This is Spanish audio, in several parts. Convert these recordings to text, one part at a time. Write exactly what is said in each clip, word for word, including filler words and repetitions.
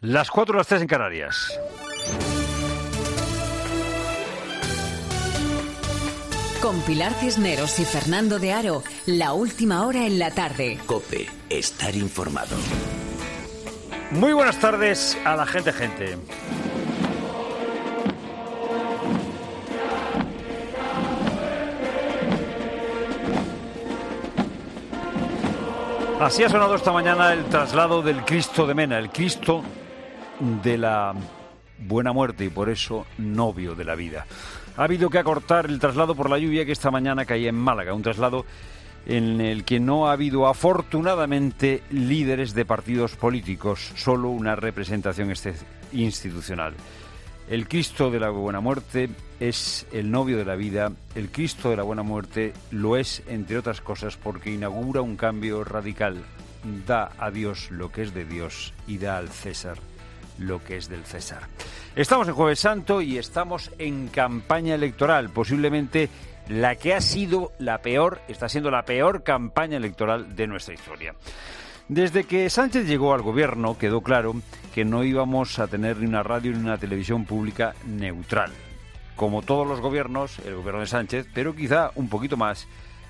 Las cuatro, las tres en Canarias. Con Pilar Cisneros y Fernando de Aro, la última hora en la tarde. COPE, estar informado. Muy buenas tardes a la gente, gente. Así ha sonado esta mañana el traslado del Cristo de Mena, el Cristo de la buena muerte y por eso novio de la vida. Ha habido que acortar el traslado por la lluvia que esta mañana caía en Málaga, un traslado en el que no ha habido afortunadamente líderes de partidos políticos, solo una representación institucional. El Cristo de la Buena Muerte es el novio de la vida. El Cristo de la Buena Muerte lo es, entre otras cosas, porque inaugura un cambio radical. Da a Dios lo que es de Dios y da al César lo que es del César. Estamos en Jueves Santo y estamos en campaña electoral, posiblemente la que ha sido la peor, está siendo la peor campaña electoral de nuestra historia. Desde que Sánchez llegó al gobierno quedó claro que no íbamos a tener ni una radio ni una televisión pública neutral. Como todos los gobiernos, el gobierno de Sánchez, pero quizá un poquito más,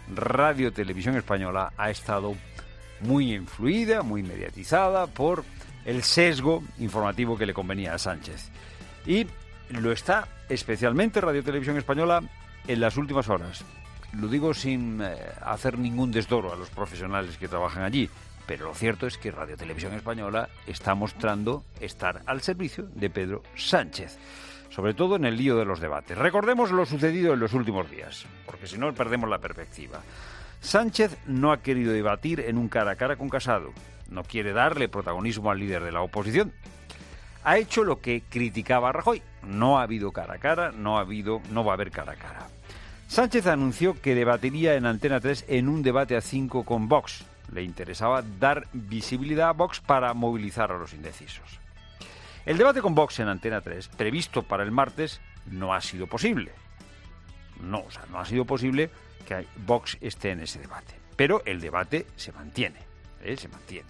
Radio Televisión Española ha estado muy influida, muy mediatizada por el sesgo informativo que le convenía a Sánchez. Y lo está especialmente Radio Televisión Española en las últimas horas. Lo digo sin eh, hacer ningún desdoro a los profesionales que trabajan allí, pero lo cierto es que Radio Televisión Española está mostrando estar al servicio de Pedro Sánchez, sobre todo en el lío de los debates. Recordemos lo sucedido en los últimos días, porque si no perdemos la perspectiva. Sánchez no ha querido debatir en un cara a cara con Casado, no quiere darle protagonismo al líder de la oposición. Ha hecho lo que criticaba a Rajoy. No ha habido cara a cara, no ha habido, no va a haber cara a cara. Sánchez anunció que debatiría en Antena tres en un debate a cinco con Vox. Le interesaba dar visibilidad a Vox para movilizar a los indecisos. El debate con Vox en Antena tres, previsto para el martes, no ha sido posible. No, o sea, no ha sido posible que Vox esté en ese debate. Pero el debate se mantiene, ¿eh? se mantiene.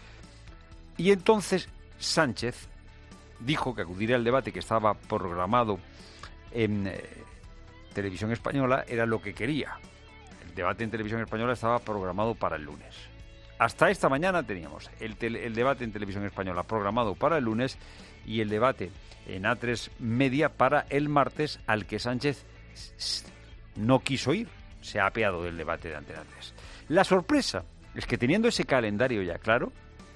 Y entonces Sánchez dijo que acudiría al debate que estaba programado en eh, Televisión Española, era lo que quería. El debate en Televisión Española estaba programado para el lunes. Hasta esta mañana teníamos el, tele, el debate en Televisión Española programado para el lunes y el debate en A tres Media para el martes, al que Sánchez no quiso ir. Se ha apeado del debate de Antena tres. La sorpresa es que teniendo ese calendario ya claro,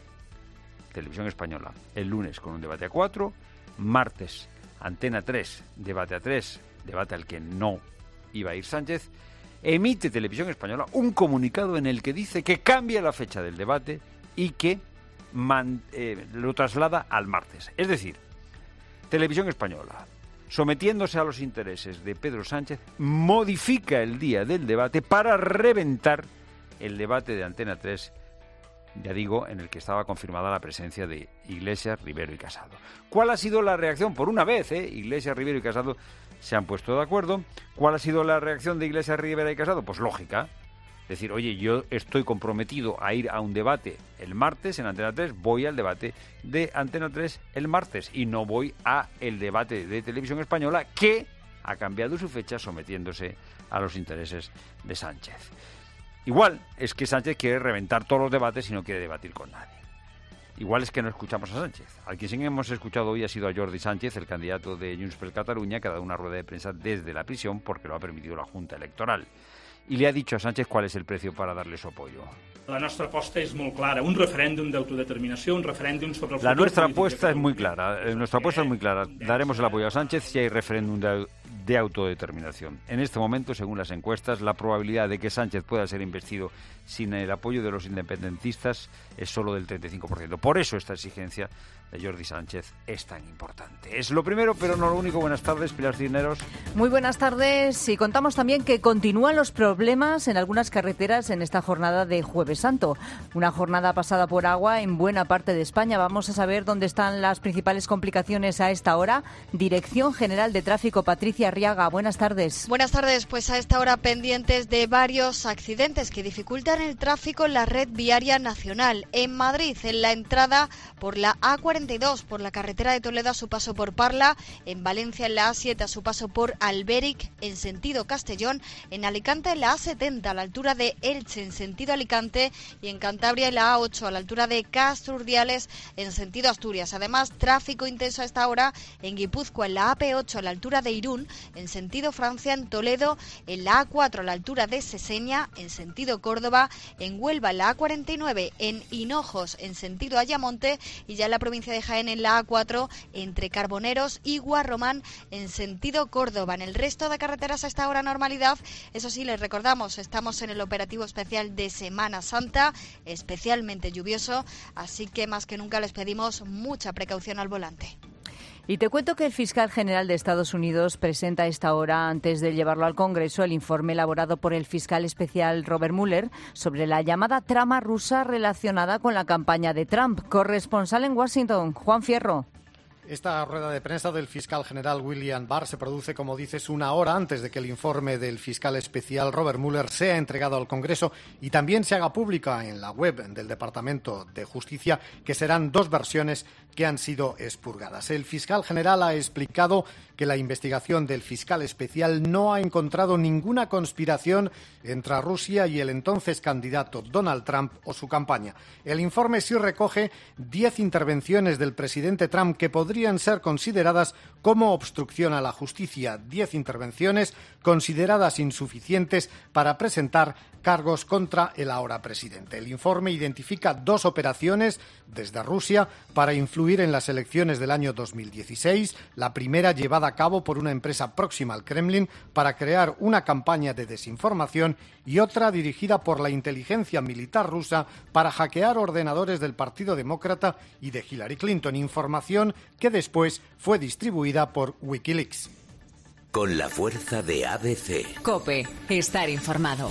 Televisión Española el lunes con un debate a cuatro, martes Antena tres, debate a tres, debate al que no iba a ir Sánchez, emite Televisión Española un comunicado en el que dice que cambia la fecha del debate y que man, eh, lo traslada al martes. Es decir, Televisión Española, sometiéndose a los intereses de Pedro Sánchez, modifica el día del debate para reventar el debate de Antena tres, ya digo, en el que estaba confirmada la presencia de Iglesias, Rivero y Casado. ¿Cuál ha sido la reacción? Por una vez, ¿eh? Iglesias, Rivero y Casado se han puesto de acuerdo. ¿Cuál ha sido la reacción de Iglesias, Rivero y Casado? Pues lógica. Decir, oye, yo estoy comprometido a ir a un debate el martes en Antena tres, voy al debate de Antena tres el martes y no voy a el debate de Televisión Española, que ha cambiado su fecha sometiéndose a los intereses de Sánchez. Igual es que Sánchez quiere reventar todos los debates y no quiere debatir con nadie. Igual es que no escuchamos a Sánchez. Al que sí hemos escuchado hoy ha sido a Jordi Sánchez, el candidato de Junts per Catalunya, que ha dado una rueda de prensa desde la prisión porque lo ha permitido la Junta Electoral. Y le ha dicho a Sánchez cuál es el precio para darle su apoyo. La nuestra apuesta es muy clara, un referéndum de autodeterminación, un referéndum sobre el La nuestra apuesta es muy clara, nuestra apuesta es muy clara. Daremos el apoyo a Sánchez si hay referéndum de, de autodeterminación. En este momento, según las encuestas, la probabilidad de que Sánchez pueda ser investido sin el apoyo de los independentistas es solo del treinta y cinco por ciento. Por eso esta exigencia de Jordi Sánchez es tan importante. Es lo primero, pero no lo único. Buenas tardes, Pilar Cisneros. Muy buenas tardes, y contamos también que continúan los problemas en algunas carreteras en esta jornada de Jueves Santo. Una jornada pasada por agua en buena parte de España. Vamos a saber dónde están las principales complicaciones a esta hora. Dirección General de Tráfico, Patricia Arriaga. Buenas tardes. Buenas tardes. Pues a esta hora pendientes de varios accidentes que dificultan el tráfico en la red viaria nacional. En Madrid, en la entrada por la A cuarenta cuarenta y dos por la carretera de Toledo a su paso por Parla, en Valencia en la A siete a su paso por Alberic en sentido Castellón, en Alicante en la A setenta a la altura de Elche en sentido Alicante y en Cantabria en la A ocho a la altura de Castro Urdiales en sentido Asturias. Además, tráfico intenso a esta hora en Guipúzcoa en la A P ocho a la altura de Irún en sentido Francia, en Toledo en la A cuatro a la altura de Seseña en sentido Córdoba, en Huelva en la A cuarenta y nueve en Hinojos en sentido Ayamonte y ya en la provincia de Jaén en la A cuatro entre Carboneros y Guarromán en sentido Córdoba. En el resto de carreteras a esta hora normalidad. Eso sí, les recordamos, estamos en el operativo especial de Semana Santa, especialmente lluvioso, así que más que nunca les pedimos mucha precaución al volante. Y te cuento que el fiscal general de Estados Unidos presenta a esta hora, antes de llevarlo al Congreso, el informe elaborado por el fiscal especial Robert Mueller sobre la llamada trama rusa relacionada con la campaña de Trump. Corresponsal en Washington, Juan Fierro. Esta rueda de prensa del fiscal general William Barr se produce, como dices, una hora antes de que el informe del fiscal especial Robert Mueller sea entregado al Congreso y también se haga pública en la web del Departamento de Justicia, que serán dos versiones que han sido expurgadas. El fiscal general ha explicado que la investigación del fiscal especial no ha encontrado ninguna conspiración entre Rusia y el entonces candidato Donald Trump o su campaña. El informe sí recoge diez intervenciones del presidente Trump que podrían ser consideradas como obstrucción a la justicia, diez intervenciones consideradas insuficientes para presentar cargos contra el ahora presidente. El informe identifica dos operaciones desde Rusia para influir en las elecciones del año dos mil dieciséis, la primera llevada a cabo por una empresa próxima al Kremlin para crear una campaña de desinformación y otra dirigida por la inteligencia militar rusa para hackear ordenadores del Partido Demócrata y de Hillary Clinton, información que después fue distribuida por Wikileaks. Con la fuerza de A B C. COPE, estar informado.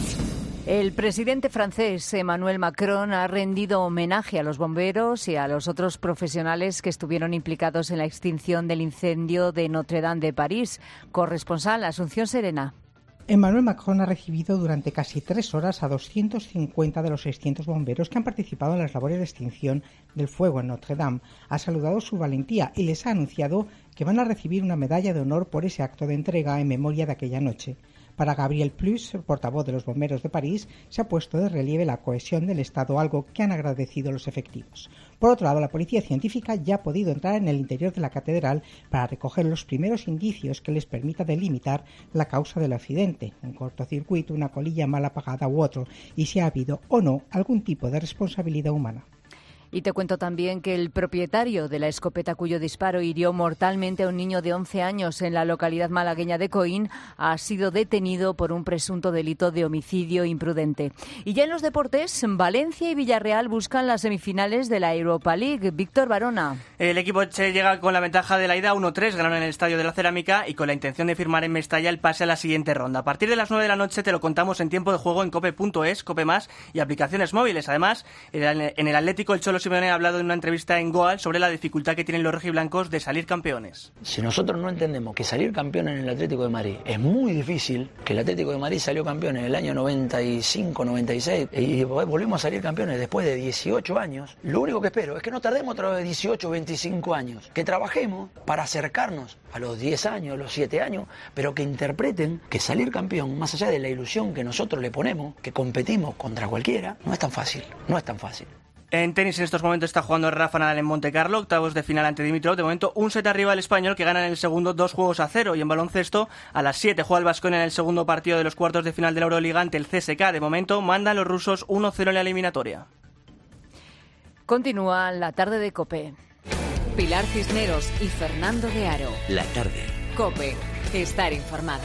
El presidente francés Emmanuel Macron ha rendido homenaje a los bomberos y a los otros profesionales que estuvieron implicados en la extinción del incendio de Notre-Dame de París. Corresponsal, Asunción Serena. Emmanuel Macron ha recibido durante casi tres horas a doscientos cincuenta de los seiscientos bomberos que han participado en las labores de extinción del fuego en Notre-Dame. Ha saludado su valentía y les ha anunciado que van a recibir una medalla de honor por ese acto de entrega en memoria de aquella noche. Para Gabriel Plus, portavoz de los bomberos de París, se ha puesto de relieve la cohesión del Estado, algo que han agradecido los efectivos. Por otro lado, la policía científica ya ha podido entrar en el interior de la catedral para recoger los primeros indicios que les permita delimitar la causa del accidente, un cortocircuito, una colilla mal apagada u otro, y si ha habido o no algún tipo de responsabilidad humana. Y te cuento también que el propietario de la escopeta cuyo disparo hirió mortalmente a un niño de once años en la localidad malagueña de Coín ha sido detenido por un presunto delito de homicidio imprudente. Y ya en los deportes, Valencia y Villarreal buscan las semifinales de la Europa League. Víctor Barona. El equipo che llega con la ventaja de la ida uno tres, ganaron en el Estadio de la Cerámica y con la intención de firmar en Mestalla el pase a la siguiente ronda. A partir de las nueve de la noche te lo contamos en tiempo de juego en cope punto es, Cope Más y aplicaciones móviles. Además, en el Atlético el Cholo Simeone ha hablado en una entrevista en Goal sobre la dificultad que tienen los rojiblancos de salir campeones. Si nosotros no entendemos que salir campeón en el Atlético de Madrid es muy difícil, que el Atlético de Madrid salió campeón en el año noventa y cinco noventa y seis y volvimos a salir campeones después de dieciocho años, lo único que espero es que no tardemos otra vez dieciocho, veinticinco años, que trabajemos para acercarnos a los diez años, los siete años, pero que interpreten que salir campeón, más allá de la ilusión que nosotros le ponemos, que competimos contra cualquiera, no es tan fácil, no es tan fácil. En tenis en estos momentos está jugando Rafa Nadal en Monte Carlo, octavos de final ante Dimitrov. De momento un set arriba el español que gana en el segundo dos juegos a cero. Y en baloncesto a las siete juega el Baskonia en el segundo partido de los cuartos de final de la Euroliga ante el C S K. De momento mandan los rusos uno cero en la eliminatoria. Continúa la tarde de COPE. Pilar Cisneros y Fernando de Aro. La tarde. COPE, estar informado.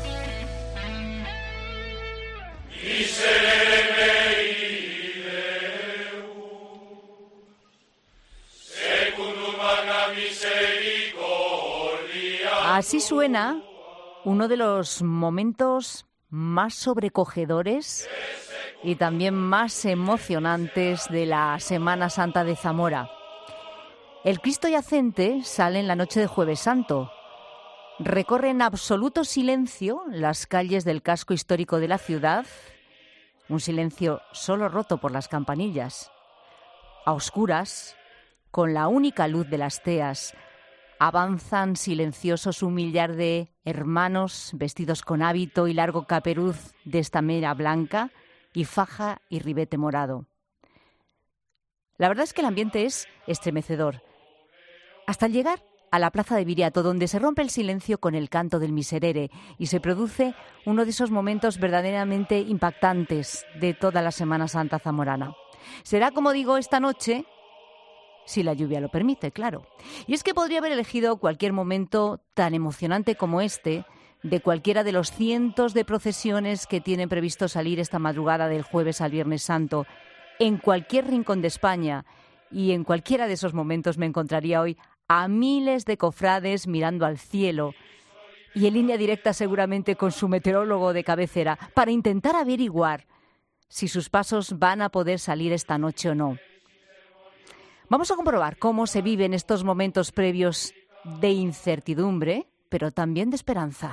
Así suena uno de los momentos más sobrecogedores y también más emocionantes de la Semana Santa de Zamora. El Cristo yacente sale en la noche de Jueves Santo. Recorre en absoluto silencio las calles del casco histórico de la ciudad, un silencio solo roto por las campanillas. A oscuras, con la única luz de las teas, avanzan silenciosos un millar de hermanos vestidos con hábito y largo caperuz de estamera blanca y faja y ribete morado. La verdad es que el ambiente es estremecedor. Hasta llegar a la plaza de Viriato, donde se rompe el silencio con el canto del Miserere y se produce uno de esos momentos verdaderamente impactantes de toda la Semana Santa zamorana. Será, como digo, esta noche, si la lluvia lo permite, claro. Y es que podría haber elegido cualquier momento tan emocionante como este, de cualquiera de los cientos de procesiones que tienen previsto salir esta madrugada del jueves al Viernes Santo, en cualquier rincón de España, y en cualquiera de esos momentos me encontraría hoy a miles de cofrades mirando al cielo y en línea directa seguramente con su meteorólogo de cabecera para intentar averiguar si sus pasos van a poder salir esta noche o no. Vamos a comprobar cómo se viven estos momentos previos de incertidumbre, pero también de esperanza.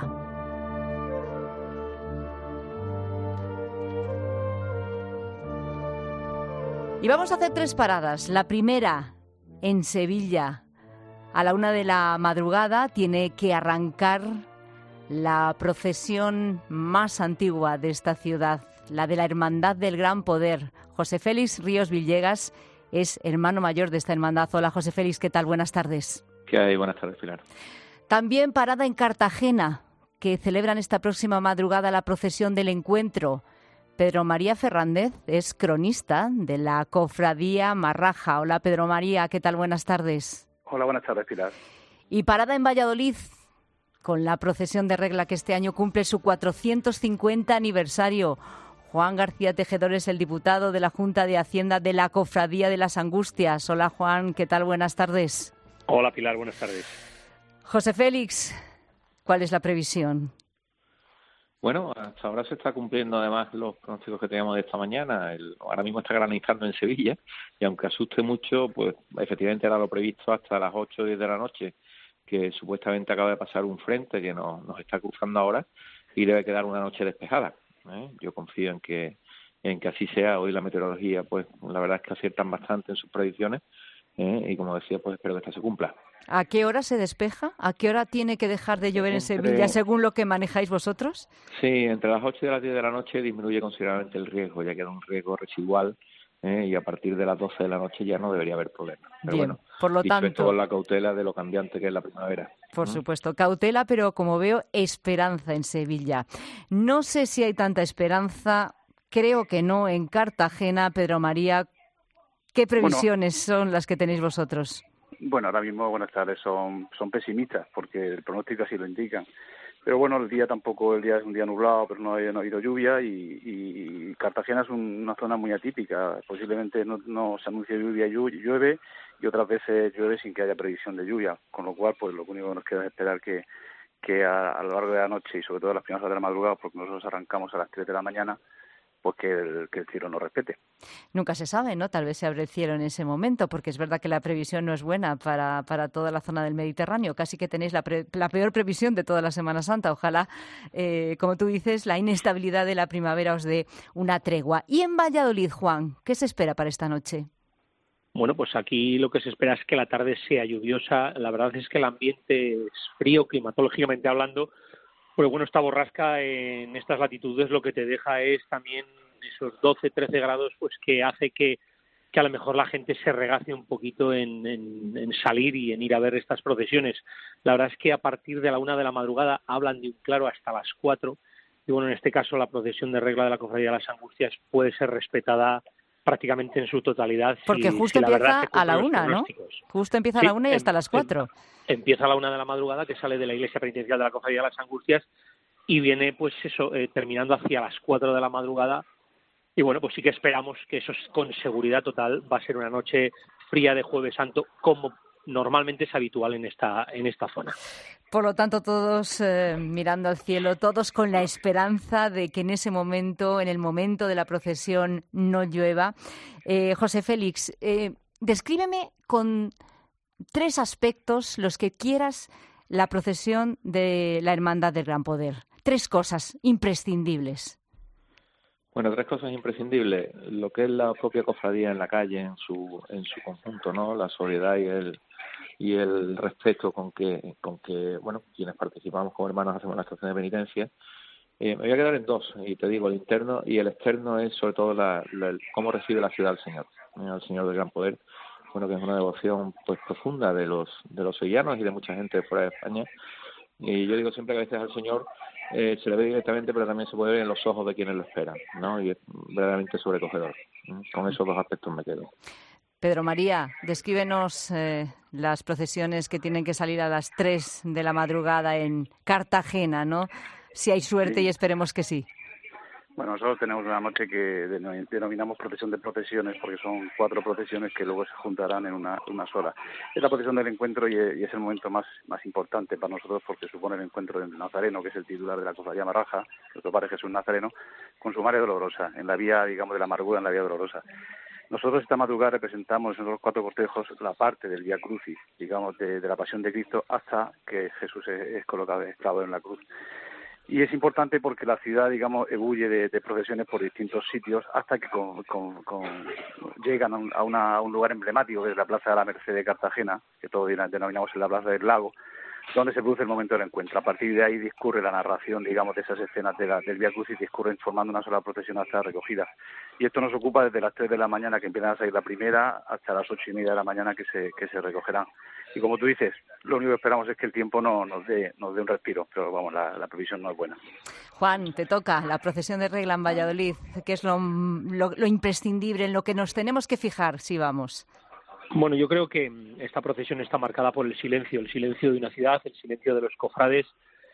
Y vamos a hacer tres paradas. La primera, en Sevilla. A la una de la madrugada tiene que arrancar la procesión más antigua de esta ciudad, la de la Hermandad del Gran Poder. José Félix Ríos Villegas es hermano mayor de esta hermandad. Hola, José Félix, ¿qué tal? Buenas tardes. ¿Qué hay? Buenas tardes, Pilar. También parada en Cartagena, que celebran esta próxima madrugada la procesión del encuentro. Pedro María Fernández es cronista de la Cofradía Marraja. Hola, Pedro María, ¿qué tal? Buenas tardes. Hola, buenas tardes, Pilar. Y parada en Valladolid, con la procesión de Regla que este año cumple su cuatrocientos cincuenta aniversario. Juan García Tejedor es el diputado de la Junta de Hacienda de la Cofradía de las Angustias. Hola, Juan, ¿qué tal? Buenas tardes. Hola, Pilar, buenas tardes. José Félix, ¿cuál es la previsión? Bueno, hasta ahora se está cumpliendo además los pronósticos que teníamos de esta mañana. El, ahora mismo está granizando en Sevilla y aunque asuste mucho, pues efectivamente era lo previsto hasta las ocho o diez de la noche, que supuestamente acaba de pasar un frente que nos, nos está cruzando ahora y debe quedar una noche despejada. ¿eh? Yo confío en que en que así sea. Hoy la meteorología, pues la verdad es que aciertan bastante en sus predicciones ¿eh? y como decía, pues espero que esta se cumpla. ¿A qué hora se despeja? ¿A qué hora tiene que dejar de llover entre, en Sevilla, según lo que manejáis vosotros? Sí, entre las ocho y las diez de la noche disminuye considerablemente el riesgo, ya queda un riesgo residual ¿eh? y a partir de las doce de la noche ya no debería haber problema. Pero Bien, bueno, por lo dicho tanto, esto, con la cautela de lo cambiante que es la primavera. Por ¿Mm? supuesto, cautela, pero como veo, esperanza en Sevilla. No sé si hay tanta esperanza, creo que no, en Cartagena. Pedro María, ¿qué previsiones bueno, son las que tenéis vosotros? Bueno, ahora mismo, buenas tardes, son, son pesimistas, porque el pronóstico así lo indican. Pero bueno, el día tampoco, el día es un día nublado, pero no ha, no ha habido lluvia y, y Cartagena es un, una zona muy atípica. Posiblemente no, no se anuncia lluvia y llueve y otras veces llueve sin que haya previsión de lluvia. Con lo cual, pues lo único que nos queda es esperar que, que a, a lo largo de la noche y sobre todo a las primeras horas de la madrugada, porque nosotros arrancamos a las tres de la mañana, pues que el, que el cielo no respete. Nunca se sabe, ¿no? Tal vez se abre el cielo en ese momento, porque es verdad que la previsión no es buena para, para toda la zona del Mediterráneo. Casi que tenéis la, pre, la peor previsión de toda la Semana Santa. Ojalá, eh, como tú dices, la inestabilidad de la primavera os dé una tregua. Y en Valladolid, Juan, ¿qué se espera para esta noche? Bueno, pues aquí lo que se espera es que la tarde sea lluviosa. La verdad es que el ambiente es frío, climatológicamente hablando. Pero bueno, esta borrasca en estas latitudes lo que te deja es también esos doce, trece grados, pues que hace que, que a lo mejor la gente se regace un poquito en, en, en salir y en ir a ver estas procesiones. La verdad es que a partir de la una de la madrugada hablan de un claro hasta las cuatro. Y bueno, en este caso la procesión de Regla de la Cofradía de las Angustias puede ser respetada prácticamente en su totalidad. Porque si, justo si empieza a la una, ¿no? Justo empieza a sí, la una y hasta en, las cuatro. En, empieza a la una de la madrugada, que sale de la iglesia penitencial de la Cofradía de las Angustias y viene, pues eso, eh, terminando hacia las cuatro de la madrugada. Y bueno, pues sí que esperamos que eso es con seguridad total. Va a ser una noche fría de Jueves Santo, como normalmente es habitual en esta en esta zona. Por lo tanto, todos eh, mirando al cielo, todos con la esperanza de que en ese momento, en el momento de la procesión, no llueva. Eh, José Félix, eh, descríbeme con tres aspectos, los que quieras, la procesión de la Hermandad del Gran Poder. Tres cosas imprescindibles. Bueno, tres cosas imprescindibles. Lo que es la propia cofradía en la calle, en su en su conjunto, ¿no? La sobriedad y el y el respeto con que con que bueno quienes participamos como hermanos hacemos la estación de penitencia. Eh, me voy a quedar en dos, y te digo, el interno y el externo es sobre todo la, la, el, cómo recibe la ciudad al Señor, eh, al Señor del Gran Poder, bueno, que es una devoción pues profunda de los de los sevillanos y de mucha gente de fuera de España. Y yo digo siempre que a veces al Señor eh, se le ve directamente, pero también se puede ver en los ojos de quienes lo esperan, ¿no? Y es verdaderamente sobrecogedor. Con esos dos aspectos me quedo. Pedro María, descríbenos eh, las procesiones que tienen que salir a las tres de la madrugada en Cartagena, ¿no? Si hay suerte, sí. Y esperemos que sí. Bueno, nosotros tenemos una noche que denominamos procesión de procesiones, porque son cuatro procesiones que luego se juntarán en una, una sola. Es la procesión del encuentro y es el momento más, más importante para nosotros, porque supone el encuentro del Nazareno, que es el titular de la Cofradía Marraja, nuestro Padre Jesús Nazareno, con su Madre Dolorosa, en la vía, digamos, de la amargura, en la vía dolorosa. Nosotros esta madrugada representamos en los cuatro cortejos la parte del Vía Crucis, digamos, de, de la Pasión de Cristo hasta que Jesús es, es colocado esclavo en la cruz. Y es importante porque la ciudad, digamos, ebulle de, de procesiones por distintos sitios hasta que con, con, con, llegan a un, a, una, a un lugar emblemático, que es la Plaza de la Merced de Cartagena, que todos denominamos en la Plaza del Lago, donde se produce el momento del encuentro. A partir de ahí discurre la narración, digamos, de esas escenas de la, del Vía Crucis, discurren formando una sola procesión hasta la recogida. Y esto nos ocupa desde las tres de la mañana, que empiezan a salir la primera, hasta las ocho y media de la mañana, que se que se recogerán. Y como tú dices, lo único que esperamos es que el tiempo no nos dé nos dé un respiro, pero vamos, la, la previsión no es buena. Juan, te toca la procesión de Regla en Valladolid, que es lo, lo, lo imprescindible, en lo que nos tenemos que fijar si vamos. Bueno, yo creo que esta procesión está marcada por el silencio, el silencio de una ciudad, el silencio de los cofrades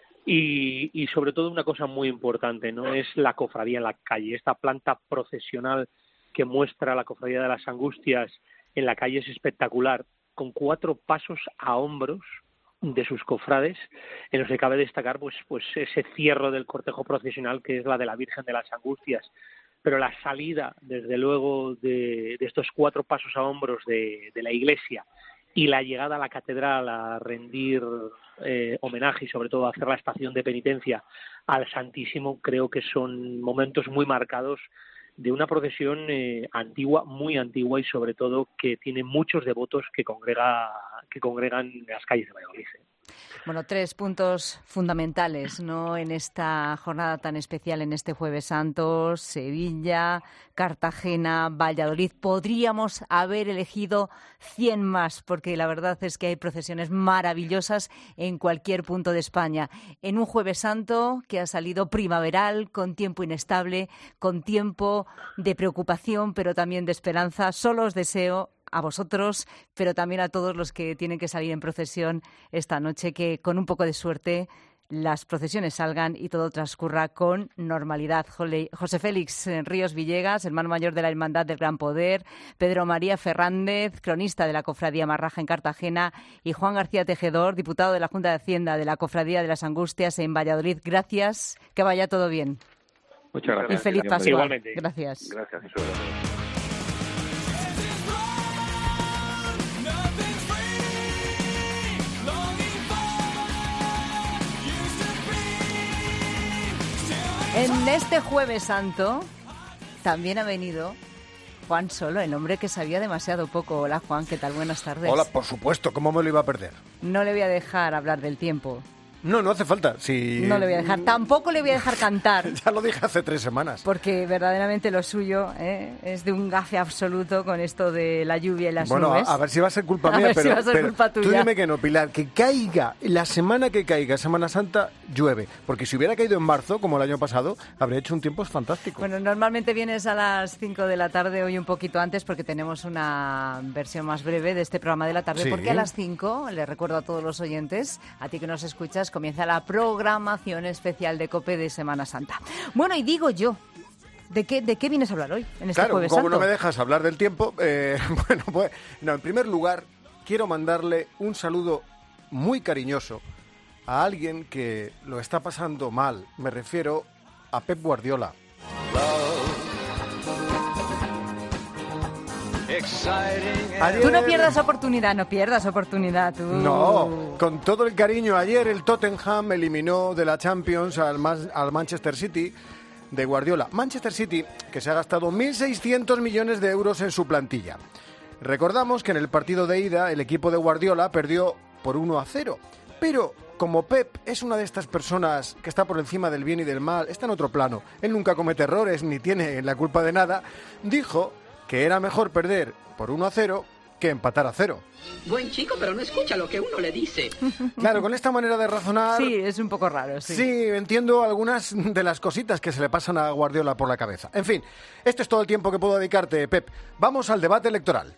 y, y sobre todo una cosa muy importante, ¿no? Es la cofradía en la calle, esta planta procesional que muestra la Cofradía de las Angustias en la calle es espectacular, con cuatro pasos a hombros de sus cofrades, en los que cabe destacar pues, pues ese cierre del cortejo procesional que es la de la Virgen de las Angustias. Pero la salida, desde luego, de, de estos cuatro pasos a hombros de, de la iglesia y la llegada a la catedral a rendir eh, homenaje y sobre todo a hacer la estación de penitencia al Santísimo, creo que son momentos muy marcados de una procesión eh, antigua, muy antigua y sobre todo que tiene muchos devotos que congrega que congregan en las calles de Valladolid. Bueno, tres puntos fundamentales, ¿no?, en esta jornada tan especial, en este Jueves Santo: Sevilla, Cartagena, Valladolid. Podríamos haber elegido cien más, porque la verdad es que hay procesiones maravillosas en cualquier punto de España. En un Jueves Santo que ha salido primaveral, con tiempo inestable, con tiempo de preocupación, pero también de esperanza. Solo os deseo a vosotros, pero también a todos los que tienen que salir en procesión esta noche, que con un poco de suerte las procesiones salgan y todo transcurra con normalidad. José Félix Ríos Villegas, hermano mayor de la Hermandad del Gran Poder, Pedro María Fernández, cronista de la Cofradía Marraja en Cartagena, y Juan García Tejedor, diputado de la Junta de Hacienda de la Cofradía de las Angustias en Valladolid. Gracias, que vaya todo bien. Muchas gracias. Y feliz Pascua. Igualmente. Gracias. Gracias. En este Jueves Santo también ha venido Juan Solo, el hombre que sabía demasiado poco. Hola, Juan, ¿qué tal? Buenas tardes. Hola, por supuesto, ¿cómo me lo iba a perder? No le voy a dejar hablar del tiempo. No, no hace falta. Si... No le voy a dejar. Tampoco le voy a dejar cantar. Ya lo dije hace tres semanas. Porque verdaderamente lo suyo ¿eh? es de un gafe absoluto con esto de la lluvia y las bueno, nubes. Bueno, a, a ver si va a ser culpa a mía, ver pero, si va a ser pero culpa tuya. Tú dime que no, Pilar, que caiga, la semana que caiga, Semana Santa, llueve. Porque si hubiera caído en marzo, como el año pasado, habría hecho un tiempo fantástico. Bueno, normalmente vienes a las cinco de la tarde, hoy un poquito antes, porque tenemos una versión más breve de este programa de la tarde. Sí. Porque a las cinco, le recuerdo a todos los oyentes, a ti que nos escuchas, comienza la programación especial de COPE de Semana Santa. Bueno, y digo yo, ¿de qué, de qué vienes a hablar hoy en este claro, Jueves como Santo? no me dejas hablar del tiempo, eh, bueno, pues, no, en primer lugar, quiero mandarle un saludo muy cariñoso a alguien que lo está pasando mal. Me refiero a Pep Guardiola. Ayer... Tú no pierdas oportunidad, no pierdas oportunidad. Tú. No, con todo el cariño. Ayer el Tottenham eliminó de la Champions al, al Manchester City. de Guardiola. Manchester City, que se ha gastado mil seiscientos millones de euros en su plantilla. Recordamos que en el partido de ida el equipo de Guardiola perdió por uno a cero, pero como Pep es una de estas personas que está por encima del bien y del mal, está en otro plano, él nunca comete errores ni tiene la culpa de nada, dijo que era mejor perder por uno a cero que empatar a cero. Buen chico, pero no escucha lo que uno le dice. Claro, con esta manera de razonar... Sí, es un poco raro, sí. Sí, entiendo algunas de las cositas que se le pasan a Guardiola por la cabeza. En fin, este es todo el tiempo que puedo dedicarte, Pep. Vamos al debate electoral.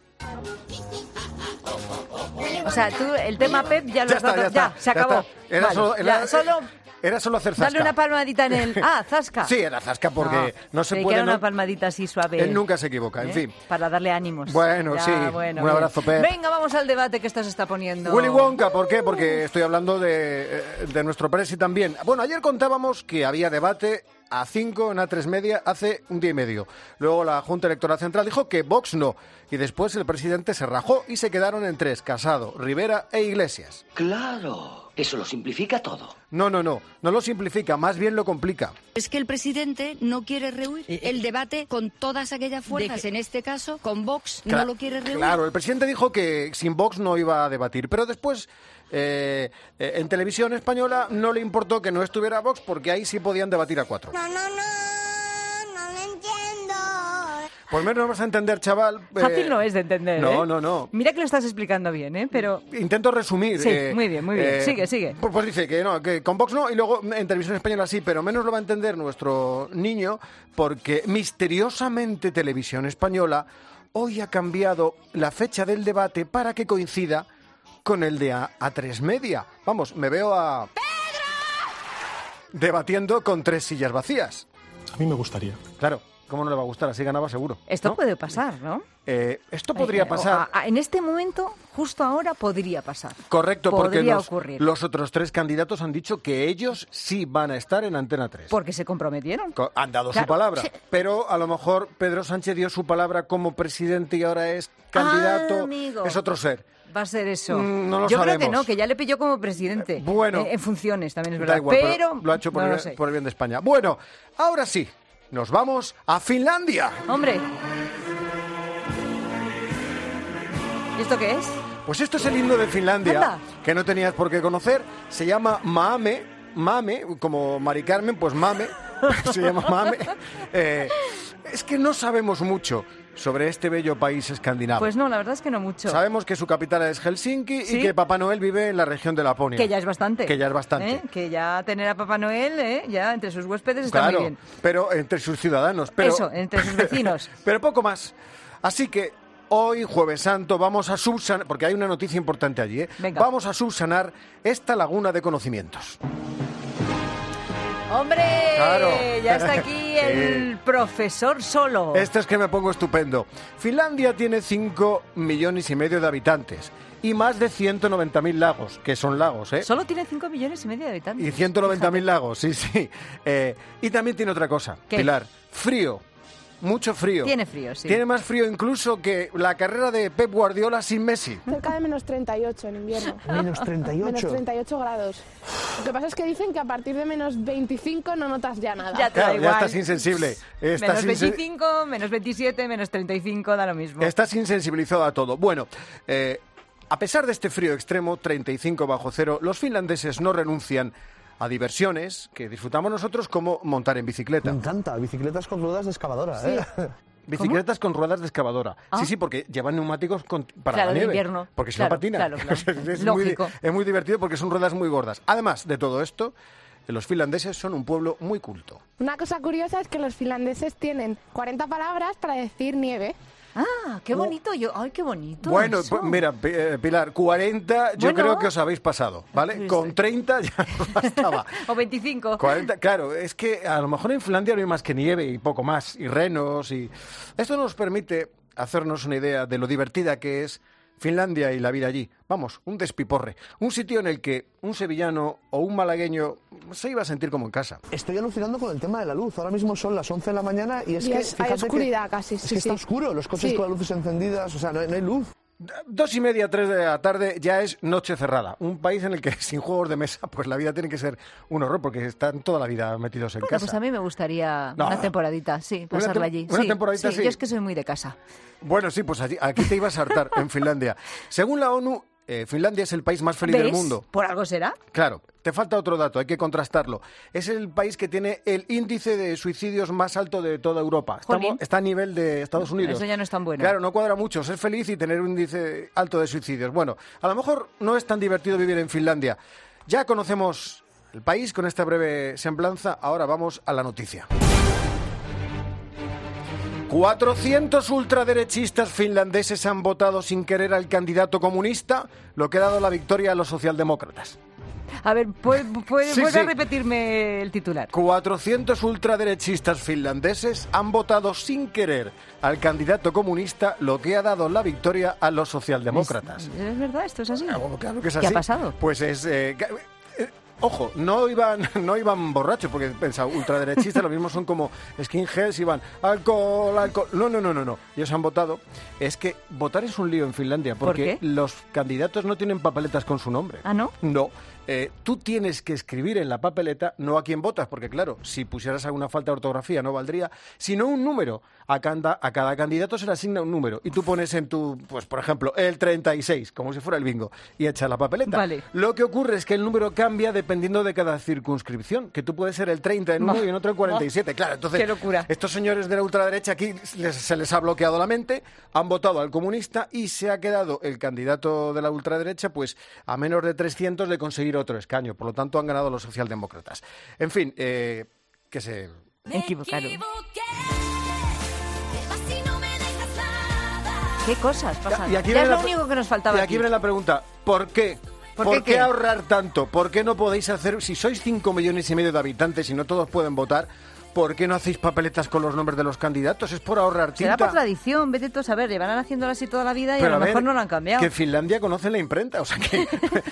O sea, tú el tema Pep ya lo ya has está, dado, ya, ya, está, se acabó. Ya está. Era, vale, solo, era, ya, solo... era solo hacer zasca. Dale una palmadita en el... Ah, zasca. Sí, era zasca porque no, no se Creí puede... que era no... una palmadita así suave. Él nunca se equivoca, en ¿Eh? fin. Para darle ánimos. Bueno, ya, sí, bueno, un bien. abrazo, Pep. Venga, vamos al debate que esto se está poniendo. Willy Wonka, ¿por qué? Porque estoy hablando de, de nuestro presi también. Bueno, ayer contábamos que había debate a cinco en A tres Media hace un día y medio. Luego la Junta Electoral Central dijo que Vox no. Y después el presidente se rajó y se quedaron en tres, Casado, Rivera e Iglesias. Claro, eso lo simplifica todo. No, no, no, no lo simplifica, más bien lo complica. Es que el presidente no quiere rehuir el debate con todas aquellas fuerzas, en este caso con Vox, Cla- no lo quiere rehuir. Claro, el presidente dijo que sin Vox no iba a debatir, pero después eh, eh, en televisión española no le importó que no estuviera Vox porque ahí sí podían debatir a cuatro. No, no, no, no lo entiendo. Por menos no vas a entender, chaval. Fácil eh, no es de entender, No, ¿eh? no, no. Mira que lo estás explicando bien, ¿eh? Pero... Intento resumir. Sí, eh, muy bien, muy bien. eh, sigue, sigue. Pues, pues dice que no, que con Vox no, y luego en televisión española sí, pero menos lo va a entender nuestro niño, porque misteriosamente Televisión Española hoy ha cambiado la fecha del debate para que coincida con el de A, A tres Media. Vamos, me veo a... ¡Pedro! Debatiendo con tres sillas vacías. A mí me gustaría. Claro. ¿Cómo no le va a gustar? Así ganaba seguro. Esto ¿no? puede pasar, ¿no? Eh, esto podría Eh, pasar. a- a- en este momento, justo ahora, podría pasar. Correcto, porque Podría los, ocurrir. los otros tres candidatos han dicho que ellos sí van a estar en Antena tres. Porque se comprometieron. Co- Han dado Claro, su palabra. sí. Pero a lo mejor Pedro Sánchez dio su palabra como presidente y ahora es candidato. Ah, amigo. Es otro ser. Va a ser eso. Mm, no lo Yo creo que sabemos. no, que ya le pilló como presidente. bueno. Eh, en funciones, también es verdad. Da igual, pero, pero lo ha hecho por, no el, lo sé. por el bien de España. Bueno, ahora sí, nos vamos a Finlandia. Hombre. ¿Y esto qué es? Pues esto es el himno de Finlandia, Anda. que no tenías por qué conocer. Se llama Mame, Mame, como Mari Carmen, pues Mame, se llama Mame. Eh, es que no sabemos mucho sobre este bello país escandinavo. Pues no, la verdad es que no mucho. Sabemos que su capital es Helsinki ¿Sí? y que Papá Noel vive en la región de Laponia. Que ya es bastante. Que ya es bastante. ¿Eh? Que ya tener a Papá Noel, ¿eh? Ya entre sus huéspedes está Claro, muy bien. pero entre sus ciudadanos. Pero, Eso, entre sus vecinos. pero poco más. Así que hoy, Jueves Santo, vamos a subsanar, porque hay una noticia importante allí, ¿eh? Venga. Vamos a subsanar esta laguna de conocimientos. ¡Hombre! Claro. Ya está aquí el Eh. profesor Solo. Este es que me pongo estupendo. Finlandia tiene cinco millones y medio de habitantes y más de ciento noventa mil lagos, que son lagos, ¿eh? Solo tiene cinco millones y medio de habitantes. Y ciento noventa mil lagos, sí, sí. Eh, y también tiene otra cosa, ¿Qué? Pilar, frío. Mucho frío. Tiene frío, sí. Tiene más frío incluso que la carrera de Pep Guardiola sin Messi. Cerca de menos treinta y ocho en invierno. ¿Menos treinta y ocho? Menos treinta y ocho grados. Lo que pasa es que dicen que a partir de menos veinticinco no notas ya nada. Ya te da Claro, ya igual. estás insensible. Estás Menos insen- veinticinco, menos veintisiete, menos treinta y cinco, da lo mismo. Estás insensibilizado a todo. Bueno, eh, a pesar de este frío extremo, treinta y cinco bajo cero, los finlandeses no renuncian a diversiones que disfrutamos nosotros como montar en bicicleta. Me encanta, bicicletas con ruedas de excavadora, Sí. ¿eh? Bicicletas con ruedas de excavadora. Ah. Sí, sí, porque llevan neumáticos con- para Claro, la de nieve. invierno. Porque si Claro, no patina. claro, claro. es, muy, di- Lógico. es muy divertido porque son ruedas muy gordas. Además de todo esto, los finlandeses son un pueblo muy culto. Una cosa curiosa es que los finlandeses tienen cuarenta palabras para decir nieve. Ah, qué bonito. Yo, ay, qué bonito. Bueno, eso. pues, mira, P- eh, Pilar, cuarenta yo Bueno. creo que os habéis pasado, ¿vale? Sí, Con sí. treinta ya nos bastaba. O veinticinco. cuarenta, claro, es que a lo mejor en Finlandia no hay más que nieve y poco más, y renos, y esto nos permite hacernos una idea de lo divertida que es Finlandia y la vida allí. Vamos, un despiporre, un sitio en el que un sevillano o un malagueño se iba a sentir como en casa. Estoy alucinando con el tema de la luz. Ahora mismo son las once de la mañana y es Y que... es- hay fíjate que- oscuridad casi, Es sí, que está sí. oscuro, los coches Sí. con las luces encendidas, o sea, no hay, no hay luz. Dos y media, tres de la tarde ya es noche cerrada. Un país en el que sin juegos de mesa, pues la vida tiene que ser un horror, porque están toda la vida metidos en bueno, casa. Pues a mí me gustaría no. una temporadita, sí, pasarla allí. Una sí, temporadita, sí, sí. Yo es que soy muy de casa. Bueno, sí, pues allí, aquí te ibas a hartar, en Finlandia. Según la ONU, eh, Finlandia es el país más feliz ¿Ves? del mundo. ¿Por algo será? Claro. Te falta otro dato, hay que contrastarlo. Es el país que tiene el índice de suicidios más alto de toda Europa. Estamos, está a nivel de Estados Unidos. Eso ya no es tan bueno. Claro, no cuadra mucho ser feliz y tener un índice alto de suicidios. Bueno, a lo mejor no es tan divertido vivir en Finlandia. Ya conocemos el país con esta breve semblanza. Ahora vamos a la noticia. cuatrocientos ultraderechistas finlandeses han votado sin querer al candidato comunista, lo que ha dado la victoria a los socialdemócratas. A ver, ¿puede, puede, Sí, vuelve sí. a repetirme el titular? cuatrocientos ultraderechistas finlandeses han votado sin querer al candidato comunista, lo que ha dado la victoria a los socialdemócratas. ¿Es, es verdad? ¿Esto es así? Claro que es ¿Qué así. ha pasado? Pues es... eh, eh, Ojo, no iban, no iban borrachos, porque pensaba, ultraderechistas lo mismo son como skinheads, iban alcohol, alcohol. No, no, no, no, no. Ellos han votado. Es que votar es un lío en Finlandia, porque ¿Por qué? los candidatos no tienen papeletas con su nombre. ¿Ah, no? No. Eh, tú tienes que escribir en la papeleta no a quién votas, porque claro, si pusieras alguna falta de ortografía no valdría, sino un número. A cada, a cada candidato se le asigna un número y tú pones en tu, pues por ejemplo, el treinta y seis, como si fuera el bingo, y echas la papeleta. Vale. Lo que ocurre es que el número cambia dependiendo de cada circunscripción, que tú puedes ser el treinta en uno No. y en otro el cuarenta y siete. Claro, entonces Qué locura. estos señores de la ultraderecha aquí les- se les ha bloqueado la mente, han votado al comunista y se ha quedado el candidato de la ultraderecha pues a menos de trescientos de conseguir otro escaño. Por lo tanto, han ganado los socialdemócratas. En fin, eh, que se... Me equivocaron. ¿Qué cosas pasan? Y aquí ya viene es la lo pre- único que nos faltaba Y aquí aquí. viene la pregunta, ¿por qué? ¿Por ¿Por, qué qué, qué? ahorrar tanto? ¿Por qué no podéis hacer, si sois cinco millones y medio de habitantes y no todos pueden votar, ¿por qué no hacéis papeletas con los nombres de los candidatos? Es por ahorrar Será tinta. por tradición, vete tú a saber, llevan haciéndolo así toda la vida y Pero a lo ver, mejor no lo han cambiado. Que en Finlandia conocen la imprenta, o sea que...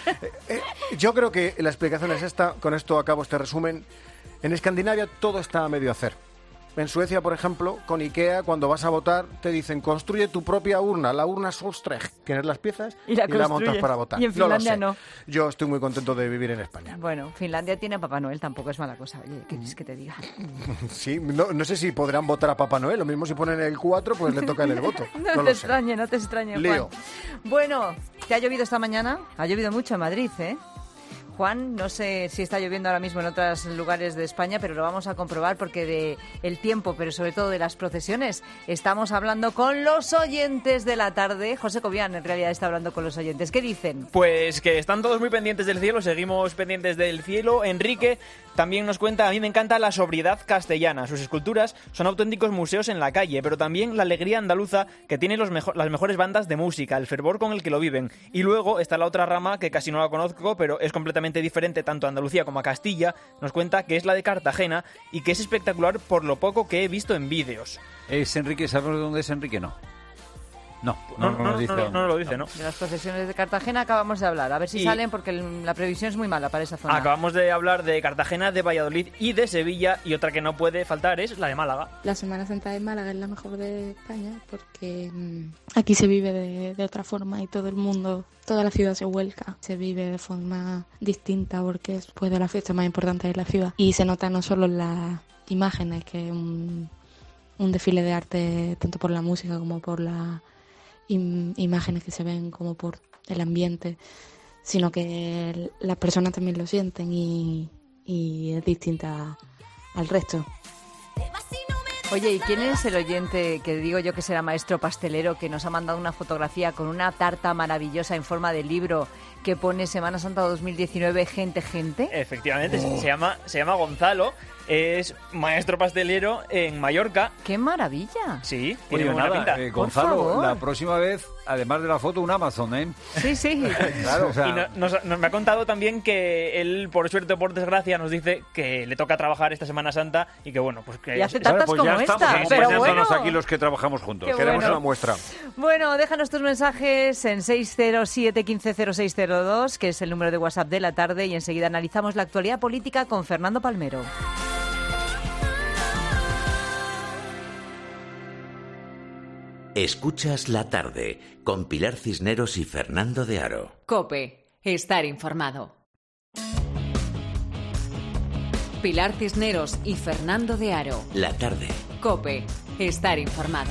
eh, yo creo que la explicación es esta, con esto acabo este resumen. En Escandinavia todo está a medio hacer. En Suecia, por ejemplo, con IKEA, cuando vas a votar, te dicen, construye tu propia urna, la urna Solstreg, tienes las piezas Y la montas construyes. para votar. Y en No lo Finlandia sé. no. Yo estoy muy contento de vivir en España. Bueno, Finlandia tiene a Papá Noel, tampoco es mala cosa. Oye, ¿qué quieres que te diga? Sí, no, no sé si podrán votar a Papá Noel, lo mismo si ponen el cuatro, pues le toca en el voto. No, No te lo sé. extrañe, no te extrañe, Juan. Lío. Bueno, ¿te ha llovido esta mañana? Ha llovido mucho en Madrid, ¿eh? Juan, no sé si está lloviendo ahora mismo en otros lugares de España, pero lo vamos a comprobar porque de el tiempo, pero sobre todo de las procesiones, estamos hablando con los oyentes de la tarde. José Cobian, en realidad, está hablando con los oyentes. ¿Qué dicen? Pues que están todos muy pendientes del cielo, seguimos pendientes del cielo. Enrique también nos cuenta, a mí me encanta la sobriedad castellana. Sus esculturas son auténticos museos en la calle, pero también la alegría andaluza que tiene los mejo- las mejores bandas de música, el fervor con el que lo viven. Y luego está la otra rama que casi no la conozco, pero es completamente diferente tanto a Andalucía como a Castilla. Nos cuenta que es la de Cartagena y que es espectacular por lo poco que he visto en vídeos. ¿Es Enrique? ¿Sabemos de dónde es Enrique? No. No, No, no, no, nos no, dice no, dónde. no lo dice, ¿no? De las procesiones de Cartagena acabamos de hablar. A ver si Y- salen porque el- la previsión es muy mala para esa zona. Acabamos de hablar de Cartagena, de Valladolid y de Sevilla, y otra que no puede faltar es la de Málaga. La Semana Santa de Málaga es la mejor de España porque mm, aquí se vive de, de otra forma y todo el mundo, toda la ciudad se vuelca. Se vive de forma distinta porque es pues, de la fiesta más importante de la ciudad. Y se nota no solo en las imágenes, que es un, un desfile de arte tanto por la música como por las im- imágenes que se ven, como por el ambiente, sino que el- las personas también lo sienten y, y es distinta al resto. Oye, ¿y quién es el oyente que digo yo que será maestro pastelero que nos ha mandado una fotografía con una tarta maravillosa en forma de libro que pone Semana Santa dos mil diecinueve, gente, gente? Efectivamente, Oh. se, llama, se llama Gonzalo, es maestro pastelero en Mallorca. ¡Qué maravilla! Sí, tiene Oye, buena nada, pinta. eh, Por Gonzalo, favor. la próxima vez, además de la foto, un Amazon, ¿eh? Sí, sí. Claro, o sea, Y no- nos, nos- me ha contado también que él, por suerte o por desgracia, nos dice que le toca trabajar esta Semana Santa y que bueno, pues que... Y hace tartas pues como ya estamos esta, pero acompañándonos bueno. aquí los que trabajamos juntos. Qué Queremos bueno. una muestra. Bueno, déjanos tus mensajes en seis cero siete, uno cinco cero seis cero dos, que es el número de WhatsApp de la tarde, y enseguida analizamos la actualidad política con Fernando Palmero. Escuchas La Tarde con Pilar Cisneros y Fernando de Aro. COPE. Estar informado. Pilar Cisneros y Fernando de Aro. La Tarde. COPE. Estar informado.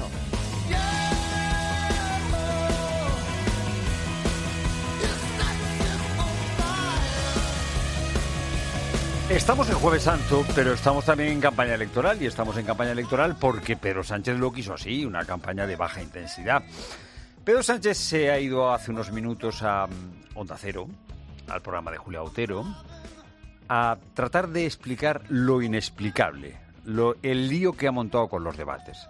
Estamos en Jueves Santo, pero estamos también en campaña electoral, y estamos en campaña electoral porque Pedro Sánchez lo quiso así, una campaña de baja intensidad. Pedro Sánchez se ha ido hace unos minutos a Onda Cero, al programa de Julia Otero, a tratar de explicar lo inexplicable, lo, el lío que ha montado con los debates.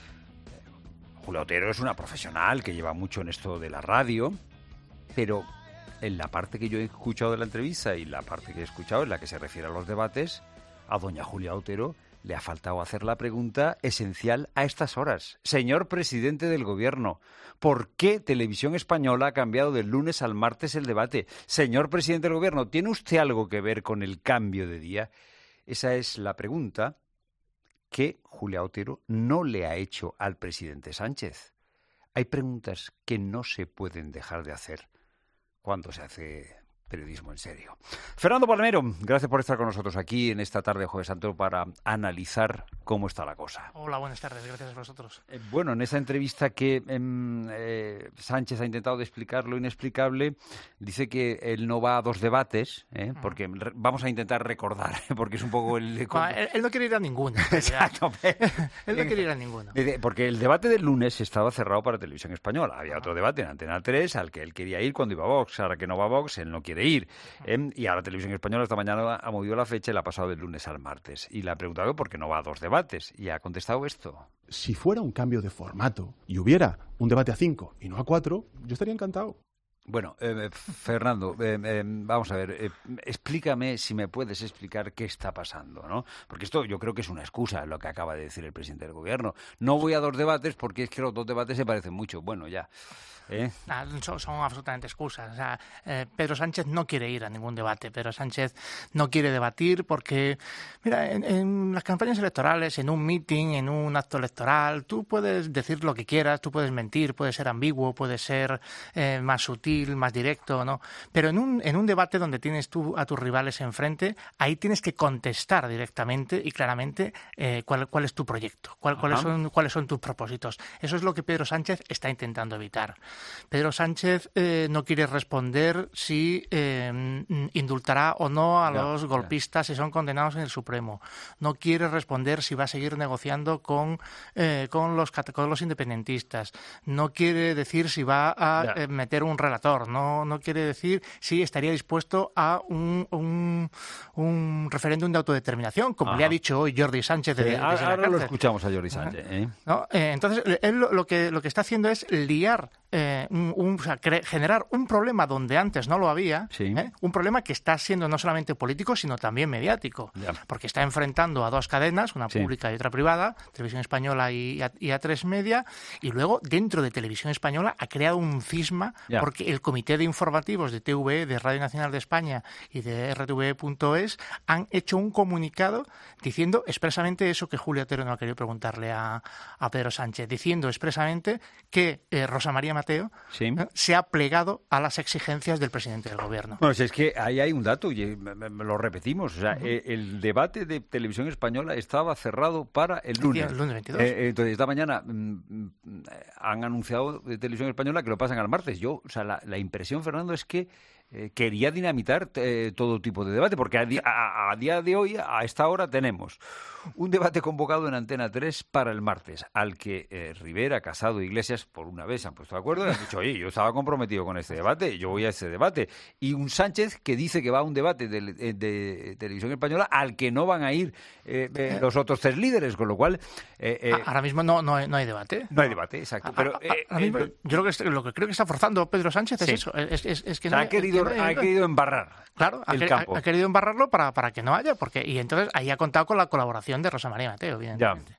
Julia Otero es una profesional que lleva mucho en esto de la radio, pero en la parte que yo he escuchado de la entrevista y la parte que he escuchado en la que se refiere a los debates, a doña Julia Otero le ha faltado hacer la pregunta esencial a estas horas. Señor presidente del Gobierno, ¿por qué Televisión Española ha cambiado del lunes al martes el debate? Señor presidente del Gobierno, ¿tiene usted algo que ver con el cambio de día? Esa es la pregunta que Julia Otero no le ha hecho al presidente Sánchez. Hay preguntas que no se pueden dejar de hacer cuando se hace periodismo en serio. Fernando Palmero, gracias por estar con nosotros aquí en esta tarde de Jueves Santo para analizar cómo está la cosa. Hola, buenas tardes, gracias a vosotros. Eh, bueno, en esa entrevista que eh, eh, Sánchez ha intentado de explicar lo inexplicable, dice que él no va a dos debates, ¿eh? uh-huh. porque re- vamos a intentar recordar, porque es un poco el... No, él, él no quiere ir a ninguno. Exacto. Él no quiere ir a ninguno. Porque el debate del lunes estaba cerrado para Televisión Española. Había uh-huh. otro debate en Antena tres al que él quería ir cuando iba a Vox. Ahora que no va a Vox, él no quiere ir. ¿eh? Y ahora Televisión Española esta mañana ha movido la fecha y la ha pasado del lunes al martes. Y le ha preguntado por qué no va a dos debates. Y ha contestado esto. Si fuera un cambio de formato y hubiera un debate a cinco y no a cuatro, yo estaría encantado. Bueno, eh, Fernando, eh, eh, vamos a ver, eh, explícame, si me puedes explicar qué está pasando, ¿no? Porque esto yo creo que es una excusa, lo que acaba de decir el presidente del Gobierno. No voy a dos debates porque es que los dos debates se parecen mucho. Bueno, ya... ¿Eh? Nah, son, son absolutamente excusas. O sea, eh, Pedro Sánchez no quiere ir a ningún debate. Pedro Sánchez no quiere debatir porque, mira, en, en las campañas electorales, en un meeting, en un acto electoral, tú puedes decir lo que quieras, tú puedes mentir, puedes ser ambiguo, puedes ser eh, más sutil, más directo, ¿no? Pero en un, en un debate donde tienes tú a tus rivales enfrente, ahí tienes que contestar directamente y claramente eh, cuál, cuál es tu proyecto, cuál, cuáles son, cuáles son tus propósitos. Eso es lo que Pedro Sánchez está intentando evitar. Pedro Sánchez eh, no quiere responder si eh, indultará o no a ya, los golpistas ya. si son condenados en el Supremo. No quiere responder si va a seguir negociando con, eh, con, los, con los independentistas. No quiere decir si va a eh, meter un relator. No, no quiere decir si estaría dispuesto a un, un, un referéndum de autodeterminación, como Ajá. le ha dicho hoy Jordi Sánchez. Sí, desde, ahora desde la cárcel. Lo escuchamos a Jordi Sánchez. ¿eh? ¿No? Eh, entonces, él lo, lo, que, lo que está haciendo es liar Eh, un, un, o sea, cre- generar un problema donde antes no lo había, sí. ¿eh? un problema que está siendo no solamente político, sino también mediático, ya. porque está enfrentando a dos cadenas, una sí. pública y otra privada, Televisión Española y, y A tres Media, y luego dentro de Televisión Española ha creado un cisma, ya. porque el Comité de Informativos de T V E, de Radio Nacional de España y de R T V E punto es han hecho un comunicado diciendo expresamente eso que Julia Otero no ha querido preguntarle a, a Pedro Sánchez, diciendo expresamente que eh, Rosa María Mateo sí. ¿eh? se ha plegado a las exigencias del presidente del Gobierno. Bueno, si es que ahí hay un dato y lo repetimos. O sea, uh-huh. eh, el debate de Televisión Española estaba cerrado para el lunes. El lunes veintidós. Eh, entonces, esta mañana mm, han anunciado de Televisión Española que lo pasan al martes. Yo, o sea, la, la impresión, Fernando, es que eh, quería dinamitar eh, todo tipo de debate, porque a, di- a, a día de hoy, a esta hora, tenemos un debate convocado en Antena tres para el martes, al que eh, Rivera, Casado e Iglesias, por una vez, se han puesto de acuerdo y han dicho, oye, yo estaba comprometido con este debate, yo voy a ese debate. Y un Sánchez que dice que va a un debate de, de, de Televisión Española al que no van a ir eh, eh, los otros tres líderes, con lo cual... Eh, eh, ahora mismo no, no, hay, no hay debate. No hay debate, exacto. Pero, a, a, eh, ahora mismo, eh, yo lo que, lo que creo que está forzando Pedro Sánchez sí. es eso. Es, es, es que o sea, no, ha, querido, es que no ha querido embarrar claro, el ha, campo. Ha, ha querido embarrarlo para, para que no haya, porque y entonces ahí ha contado con la colaboración de Rosa María Mateo, evidentemente. Ya.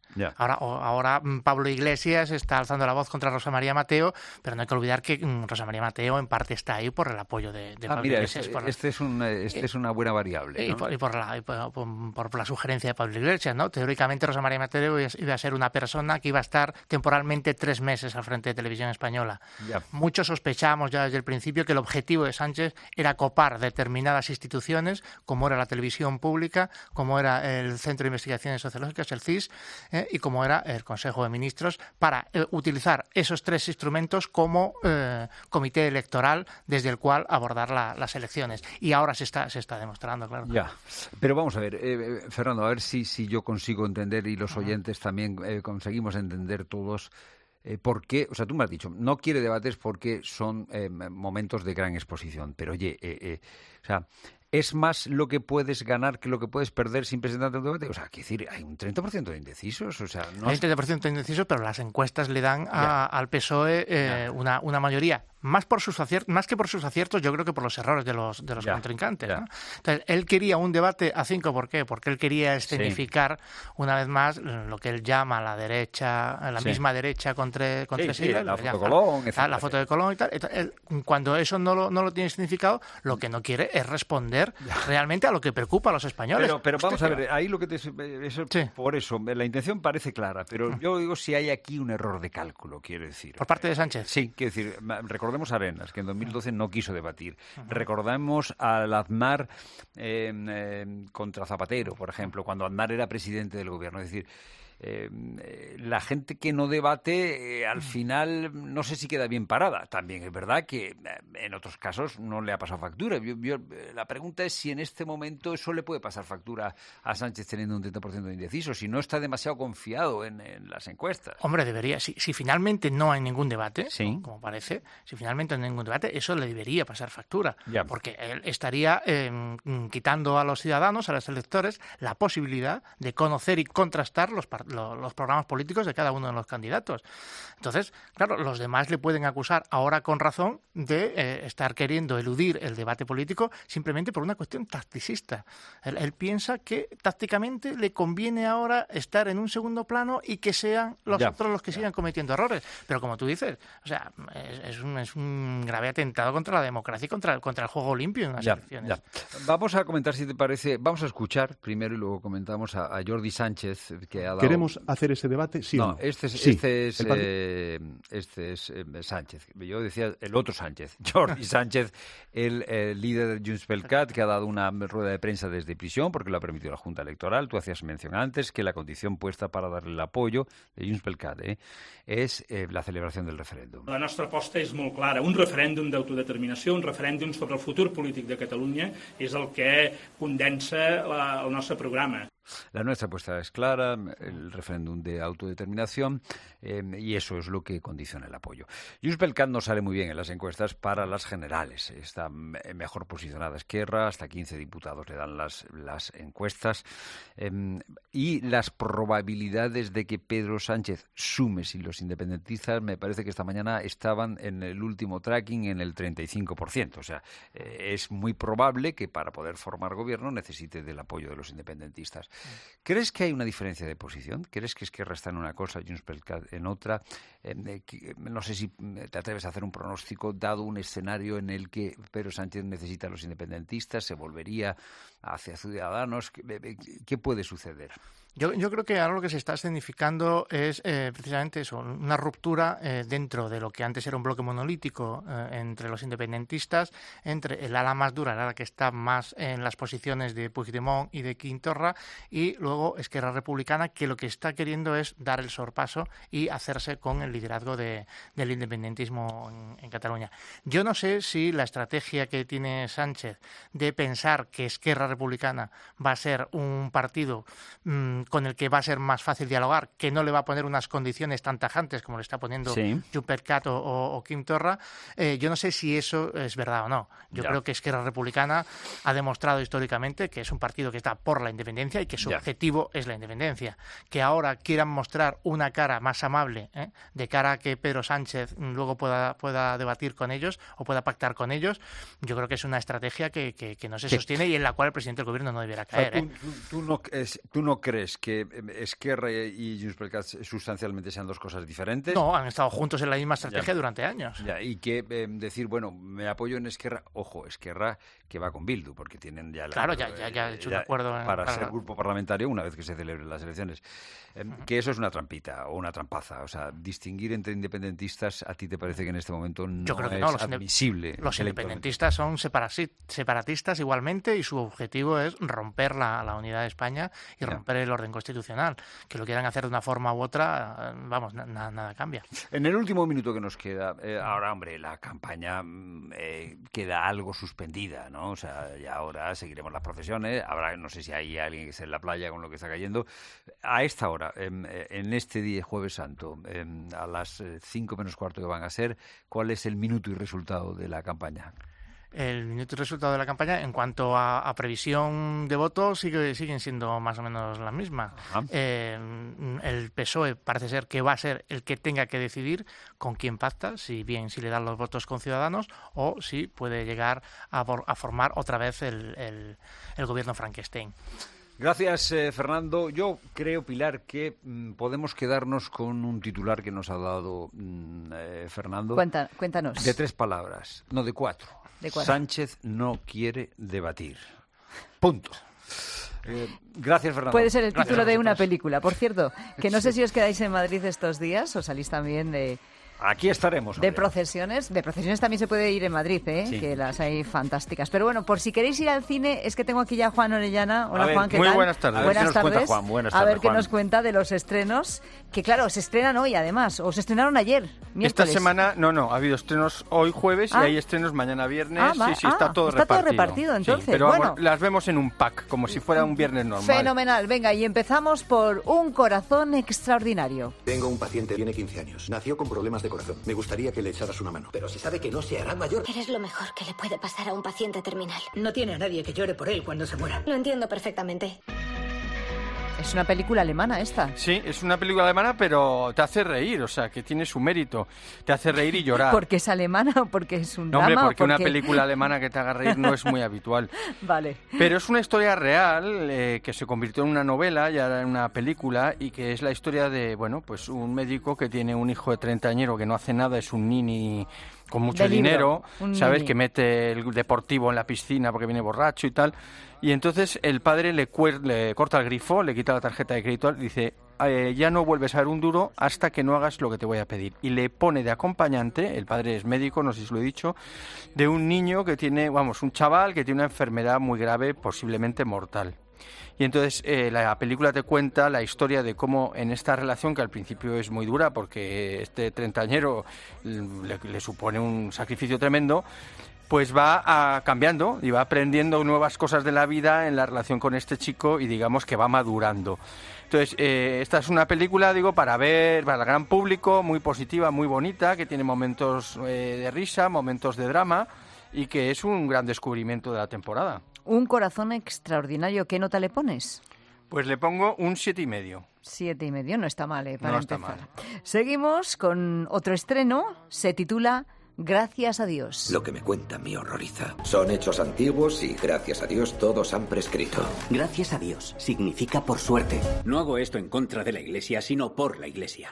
Ya. Ahora, ahora Pablo Iglesias está alzando la voz contra Rosa María Mateo, pero no hay que olvidar que Rosa María Mateo en parte está ahí por el apoyo de, de ah, Pablo mira, Iglesias. Este, por, este, es, un, este eh, es una buena variable, ¿no? Y, por, y, por, la, y por, por, por la sugerencia de Pablo Iglesias, ¿no? Teóricamente Rosa María Mateo iba a ser una persona que iba a estar temporalmente tres meses al frente de Televisión Española. Ya. Muchos sospechábamos ya desde el principio que el objetivo de Sánchez era copar determinadas instituciones, como era la televisión pública, como era el Centro de Investigaciones Sociológicas, el C I S, eh, y como era el Consejo de Ministros, para eh, utilizar esos tres instrumentos como eh, comité electoral desde el cual abordar la, las elecciones. Y ahora se está se está demostrando, claro. Ya, pero vamos a ver, eh, Fernando, a ver si, si yo consigo entender y los oyentes uh-huh. también eh, conseguimos entender todos eh, por qué, o sea, tú me has dicho, no quiere debates porque son eh, momentos de gran exposición, pero oye, eh, eh, o sea... ¿es más lo que puedes ganar que lo que puedes perder sin presentarte un debate? O sea, quiero decir, hay un treinta por ciento de indecisos. O sea, no hay un treinta por ciento de indecisos, pero las encuestas le dan a, al P S O E eh, una, una mayoría. Más por sus aciertos, más que por sus aciertos, yo creo que por los errores de los de los ya, contrincantes. ¿no? Entonces, él quería un debate a cinco, ¿por qué? Porque él quería escenificar sí. una vez más lo que él llama la derecha, la sí. misma derecha contra contra sí, sí, la, foto de Colón, la, la foto de Colón y tal. Él, cuando eso no lo, no lo tiene significado, lo que no quiere es responder ya. realmente a lo que preocupa a los españoles. Pero, pero vamos a ver, ahí lo que te eso, sí. por eso la intención parece clara, pero mm. yo digo si hay aquí un error de cálculo, quiero decir. Por parte de Sánchez. Sí, quiero decir, recordemos a Arenas, que en dos mil doce no quiso debatir. Uh-huh. Recordamos al Aznar eh, eh, contra Zapatero, por ejemplo, cuando Aznar era presidente del gobierno. Es decir, Eh, la gente que no debate eh, al final no sé si queda bien parada. También es verdad que eh, en otros casos no le ha pasado factura. Yo, yo, eh, la pregunta es si en este momento eso le puede pasar factura a Sánchez teniendo un treinta por ciento de indecisos, si no está demasiado confiado en, en las encuestas. Hombre, debería. Si, si finalmente no hay ningún debate, sí. como parece, si finalmente no hay ningún debate, eso le debería pasar factura. Ya. Porque él estaría eh, quitando a los ciudadanos, a los electores, la posibilidad de conocer y contrastar los partidos. los programas políticos de cada uno de los candidatos. Entonces, claro, los demás le pueden acusar ahora con razón de eh, estar queriendo eludir el debate político simplemente por una cuestión tacticista. Él, él piensa que tácticamente le conviene ahora estar en un segundo plano y que sean los ya, otros los que ya. sigan cometiendo errores. Pero como tú dices, o sea, es, es, un, es un grave atentado contra la democracia y contra, contra el juego limpio en las ya, elecciones. Ya. Vamos a comentar, si te parece, vamos a escuchar primero y luego comentamos a, a Jordi Sánchez, que ha dado... ¿Queremos hacer ese debate? Sí. No, o no? este es, sí. este es, eh, este es eh, Sánchez. Yo decía el otro Sánchez, Jordi Sánchez, el, el líder de Junts pel Cat, que ha dado una rueda de prensa desde prisión porque lo ha permitido la Junta Electoral. Tú hacías mención antes que la condición puesta para darle el apoyo de Junts pel Cat eh, és eh, la celebració del referèndum. La nostra aposta és molt clara. Un referèndum d'autodeterminació, un referèndum sobre el futur polític de Catalunya és el que condensa la, el nostre programa. La nuestra apuesta es clara, el referéndum de autodeterminación, eh, y eso es lo que condiciona el apoyo. Junts pel Cat no sale muy bien en las encuestas para las generales. Está mejor posicionada Esquerra, hasta quince diputados le dan las, las encuestas. Eh, y las probabilidades de que Pedro Sánchez sume sin los independentistas, me parece que esta mañana estaban en el último tracking en el treinta y cinco por ciento. O sea, eh, es muy probable que para poder formar gobierno necesite del apoyo de los independentistas. ¿Crees que hay una diferencia de posición? ¿Crees que Esquerra está en una cosa, Junts pel Cat en otra? Eh, que, no sé si te atreves a hacer un pronóstico, dado un escenario en el que Pedro Sánchez necesita a los independentistas, se volvería hacia Ciudadanos. ¿Qué, qué puede suceder? Yo, yo creo que ahora lo que se está escenificando es eh, precisamente eso, una ruptura eh, dentro de lo que antes era un bloque monolítico eh, entre los independentistas, entre el ala más dura, la que está más en las posiciones de Puigdemont y de Quim Torra, y luego Esquerra Republicana, que lo que está queriendo es dar el sorpaso y hacerse con el liderazgo de, del independentismo en, en Cataluña. Yo no sé si la estrategia que tiene Sánchez de pensar que Esquerra Republicana va a ser un partido mmm, con el que va a ser más fácil dialogar, que no le va a poner unas condiciones tan tajantes como le está poniendo sí. Junts pel Cat o, o, o Quim Torra, eh, yo no sé si eso es verdad o no. Yo ya. creo que Esquerra Republicana ha demostrado históricamente que es un partido que está por la independencia y que su Ya. objetivo es la independencia. Que ahora quieran mostrar una cara más amable, ¿eh? de cara a que Pedro Sánchez luego pueda, pueda debatir con ellos o pueda pactar con ellos, yo creo que es una estrategia que, que, que no se Sí. sostiene y en la cual el presidente del gobierno no debiera O sea, caer. tú, ¿eh? tú- tú no, es- ¿Tú no crees que eh, Esquerra y Junts per el Cat sustancialmente sean dos cosas diferentes? No, han estado juntos en la misma estrategia Ya. durante años. Ya, y que eh, decir, bueno, me apoyo en Esquerra, ojo, Esquerra que va con Bildu, porque tienen ya... la- Claro, ya- ya- ya ha hecho un acuerdo en- para, para- ser grupo parlamentario una vez que se celebren las elecciones. Eh, Que eso es una trampita o una trampaza. O sea, distinguir entre independentistas, ¿a ti te parece que en este momento no Yo creo que es no, los, inde- admisible? los intelectualmente? independentistas son separasi- separatistas igualmente y su objetivo es romper la, la unidad de España y Ya. romper el orden constitucional. Que lo quieran hacer de una forma u otra, eh, vamos, na- na- nada cambia. En el último minuto que nos queda, eh, ahora, hombre, la campaña mm, eh, queda algo suspendida, ¿no? O sea, ya ahora seguiremos las procesiones, habrá, no sé si hay alguien que esté en la playa con lo que está cayendo. A esta hora, em, eh, en este día, Jueves Santo, em, a las eh, cinco menos cuarto que van a ser, ¿cuál es el minuto y resultado de la campaña? El minuto y resultado de la campaña, en cuanto a, a previsión de voto, sigue, siguen siendo más o menos las mismas. Eh, el P S O E parece ser que va a ser el que tenga que decidir con quién pacta, si bien si le dan los votos con Ciudadanos o si puede llegar a, for- a formar otra vez el, el, el gobierno Frankenstein. Gracias, eh, Fernando. Yo creo, Pilar, que mm, podemos quedarnos con un titular que nos ha dado mm, eh, Fernando. Cuenta- cuéntanos. De tres palabras, no de cuatro. De cuatro. Sánchez no quiere debatir. Punto. Eh, gracias, Fernando. Puede ser el Gracias título a de una vosotros. película. Por cierto, que no sé si os quedáis en Madrid estos días o salís también de, Aquí estaremos. de hombre. procesiones. De procesiones también se puede ir en Madrid, ¿eh? Sí. Que las hay fantásticas. Pero bueno, por si queréis ir al cine, es que tengo aquí ya a Juan Orellana. Hola, A ver, Juan, ¿qué muy tal? buenas tardes. A ver qué nos cuenta Juan. Buenas A ver tardes, qué Juan. nos cuenta de los estrenos. Que claro, se estrenan hoy además. O se estrenaron ayer, Esta miércoles. semana, no, no, ha habido estrenos hoy jueves Ah. y hay estrenos mañana viernes. Ah, va- sí, sí, está ah, todo está todo repartido. repartido, Sí, entonces. pero vamos, Bueno. las vemos en un pack, como si fuera un viernes normal. Fenomenal. Venga, y empezamos por Un corazón extraordinario. Tengo un paciente, tiene quince años. Nació con problemas de corazón. Me gustaría que le echaras una mano. Pero si sabe que no se hará mayor. Eres lo mejor que le puede pasar a un paciente terminal. No tiene a nadie que llore por él cuando se muera. Lo entiendo perfectamente. Es una película alemana esta. Sí, es una película alemana, pero te hace reír, o sea, que tiene su mérito. Te hace reír y llorar. ¿Porque es alemana o porque es un No, hombre, drama? o porque una porque- película alemana que te haga reír no es muy habitual. Vale. Pero es una historia real eh, que se convirtió en una novela, ya en una película, y que es la historia de, bueno, pues un médico que tiene un hijo de treintañero que no hace nada, es un nini con mucho De libro, dinero, un ¿sabes? nini. Que mete el deportivo en la piscina porque viene borracho y tal. Y entonces el padre le, cuer- le corta el grifo, le quita la tarjeta de crédito y dice, eh, ya no vuelves a ver un duro hasta que no hagas lo que te voy a pedir. Y le pone de acompañante, el padre es médico, no sé si lo he dicho, de un niño que tiene, vamos, un chaval que tiene una enfermedad muy grave, posiblemente mortal. Y entonces eh, la película te cuenta la historia de cómo en esta relación, que al principio es muy dura porque este treintañero le, le supone un sacrificio tremendo, pues va a, cambiando y va aprendiendo nuevas cosas de la vida en la relación con este chico y digamos que va madurando. Entonces, eh, esta es una película, digo, para ver, para el gran público, muy positiva, muy bonita, que tiene momentos eh, de risa, momentos de drama y que es un gran descubrimiento de la temporada. Un corazón extraordinario. ¿Qué nota le pones? Pues le pongo un siete y medio. Siete y medio. No está mal, ¿eh? Para No está empezar. Seguimos con otro estreno. Se titula Gracias a Dios. Lo que me cuentan me horroriza. Son hechos antiguos y, gracias a Dios, todos han prescrito. Gracias a Dios significa por suerte. No hago esto en contra de la Iglesia, sino por la Iglesia.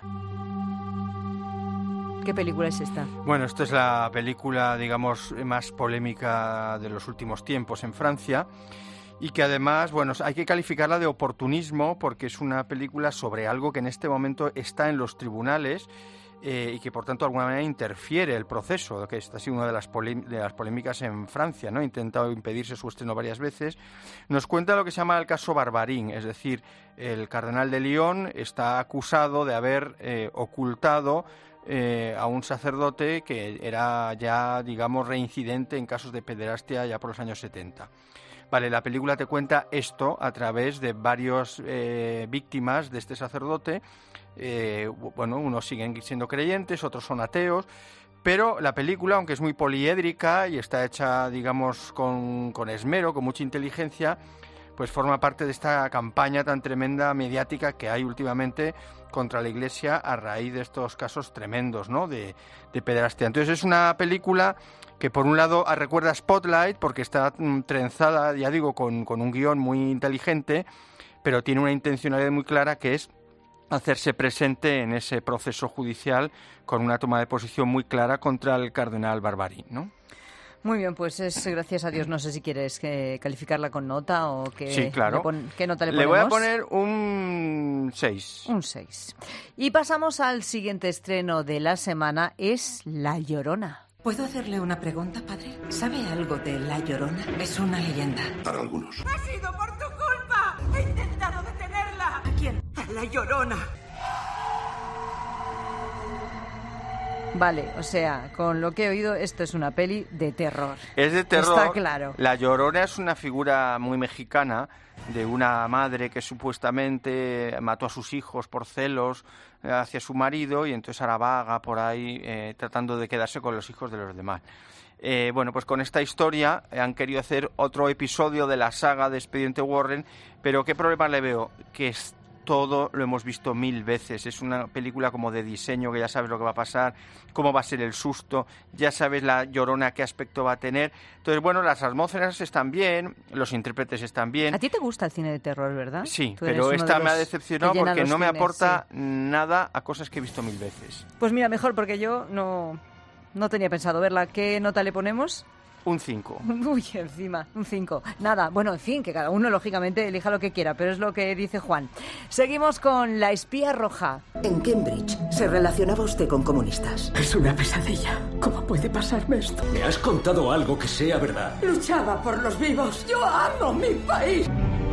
¿Qué película es esta? Bueno, esta es la película, digamos, más polémica de los últimos tiempos en Francia y que además, bueno, hay que calificarla de oportunismo porque es una película sobre algo que en este momento está en los tribunales eh, y que por tanto de alguna manera interfiere el proceso, que esta ha sido una de las, polé- de las polémicas en Francia, ¿no? Ha intentado impedirse su estreno varias veces. Nos cuenta lo que se llama el caso Barbarín, es decir, el cardenal de Lyon está acusado de haber eh, ocultado Eh, a un sacerdote que era ya, digamos, reincidente en casos de pederastia ya por los años setenta. Vale, la película te cuenta esto a través de varios eh, víctimas de este sacerdote. Eh, bueno, unos siguen siendo creyentes, otros son ateos, pero la película, aunque es muy poliédrica y está hecha, digamos, con, con esmero, con mucha inteligencia, pues forma parte de esta campaña tan tremenda mediática que hay últimamente contra la Iglesia a raíz de estos casos tremendos, ¿no?, de, de pederastia. Entonces es una película que por un lado recuerda a Spotlight porque está mm, trenzada, ya digo, con, con un guión muy inteligente, pero tiene una intencionalidad muy clara que es hacerse presente en ese proceso judicial con una toma de posición muy clara contra el cardenal Barbarín, ¿no? Muy bien, pues es gracias a Dios. No sé si quieres que calificarla con nota o que sí, claro. pon, ¿qué nota le ponemos? Le voy a poner un seis. Un seis. Y pasamos al siguiente estreno de la semana, es La Llorona. ¿Puedo hacerle una pregunta, padre? ¿Sabe algo de La Llorona? Es una leyenda. Para algunos. ¡Ha sido por tu culpa! ¡He intentado detenerla! ¿A quién? A La Llorona. Vale, o sea, con lo que he oído, esto es una peli de terror. Es de terror. Está claro. La Llorona es una figura muy mexicana de una madre que supuestamente mató a sus hijos por celos hacia su marido y entonces ahora vaga por ahí eh, tratando de quedarse con los hijos de los demás. Eh, bueno, pues con esta historia han querido hacer otro episodio de la saga de Expediente Warren, pero ¿qué problema le veo? Que es todo lo hemos visto mil veces. Es una película como de diseño, que ya sabes lo que va a pasar, cómo va a ser el susto, ya sabes la Llorona qué aspecto va a tener. Entonces, bueno, las atmósferas están bien, los intérpretes están bien. ¿A ti te gusta el cine de terror, verdad? Sí, pero esta me ha decepcionado porque no me aporta sí. nada a cosas que he visto mil veces. Pues mira, mejor, porque yo no, no tenía pensado verla. ¿Qué nota le ponemos? Un cinco. Uy, encima, un cinco. Nada, bueno, en fin, que cada uno, lógicamente, elija lo que quiera, pero es lo que dice Juan. Seguimos con La espía roja. En Cambridge se relacionaba usted con comunistas. Es una pesadilla. ¿Cómo puede pasarme esto? ¿Me has contado algo que sea verdad? Luchaba por los vivos. Yo amo mi país.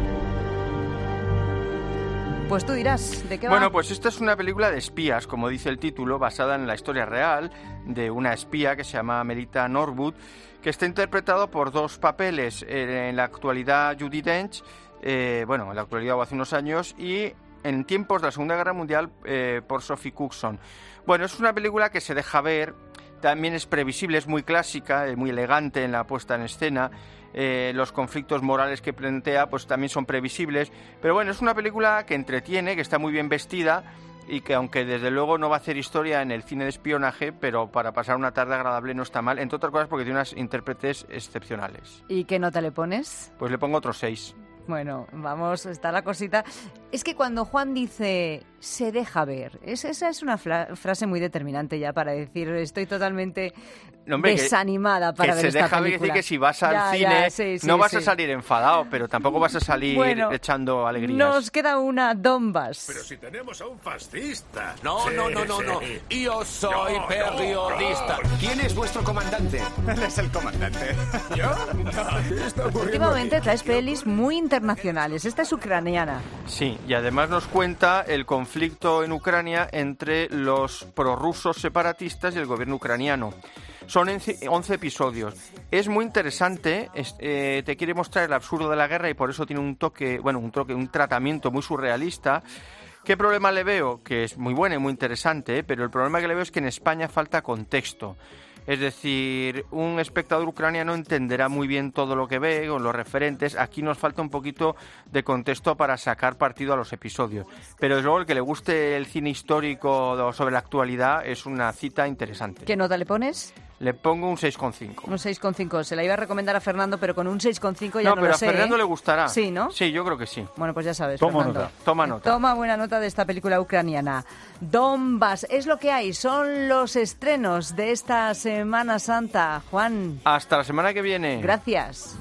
Pues tú dirás, ¿de qué va? Bueno, pues esta es una película de espías, como dice el título, basada en la historia real de una espía que se llama Melita Norwood, que está interpretado por dos papeles, eh, en la actualidad Judi Dench, eh, bueno, en la actualidad o hace unos años, y en tiempos de la Segunda Guerra Mundial eh, por Sophie Cookson. Bueno, es una película que se deja ver, también es previsible, es muy clásica, es muy elegante en la puesta en escena. Eh, los conflictos morales que plantea pues también son previsibles, pero bueno, es una película que entretiene, que está muy bien vestida y que aunque desde luego no va a hacer historia en el cine de espionaje, pero para pasar una tarde agradable no está mal, entre otras cosas porque tiene unas intérpretes excepcionales. ¿Y qué nota le pones? Pues le pongo otro seis. Bueno, vamos, está la cosita. Es que cuando Juan dice se deja ver, es, esa es una fra- frase muy determinante ya para decir estoy totalmente no, hombre, desanimada que, para que ver esta película. Se deja ver decir que si vas al ya, cine ya, sí, sí, no vas sí. a salir enfadado, pero tampoco vas a salir bueno, echando alegrías. Nos queda una Donbass. Pero si tenemos a un fascista. No, sí, no, no, no, sí. no. Yo soy no, periodista. No, no. ¿Quién es vuestro comandante? Él es el comandante. ¿Yo? ¿Qué está ocurriendo? Últimamente traes pelis muy internacionales. Esta es ucraniana. Sí, y además nos cuenta el conflicto en Ucrania entre los prorrusos separatistas y el gobierno ucraniano. Son once episodios. Es muy interesante, es, eh, te quiere mostrar el absurdo de la guerra y por eso tiene un toque, bueno, un toque, un tratamiento muy surrealista. ¿Qué problema le veo? Que es muy buena y muy interesante, ¿eh? Pero el problema que le veo es que en España falta contexto. Es decir, un espectador ucraniano entenderá muy bien todo lo que ve, con los referentes. Aquí nos falta un poquito de contexto para sacar partido a los episodios. Pero desde luego el que le guste el cine histórico sobre la actualidad es una cita interesante. ¿Qué nota le pones? Le pongo un seis coma cinco. Un seis coma cinco. Se la iba a recomendar a Fernando, pero con un seis coma cinco ya no, no lo sé. No, pero a Fernando ¿eh? le gustará. Sí, ¿no? Sí, yo creo que sí. Bueno, pues ya sabes, Toma Fernando. nota. Toma nota. Toma buena nota de esta película ucraniana. Donbass, es lo que hay. Son los estrenos de esta Semana Santa. Juan. Hasta la semana que viene. Gracias.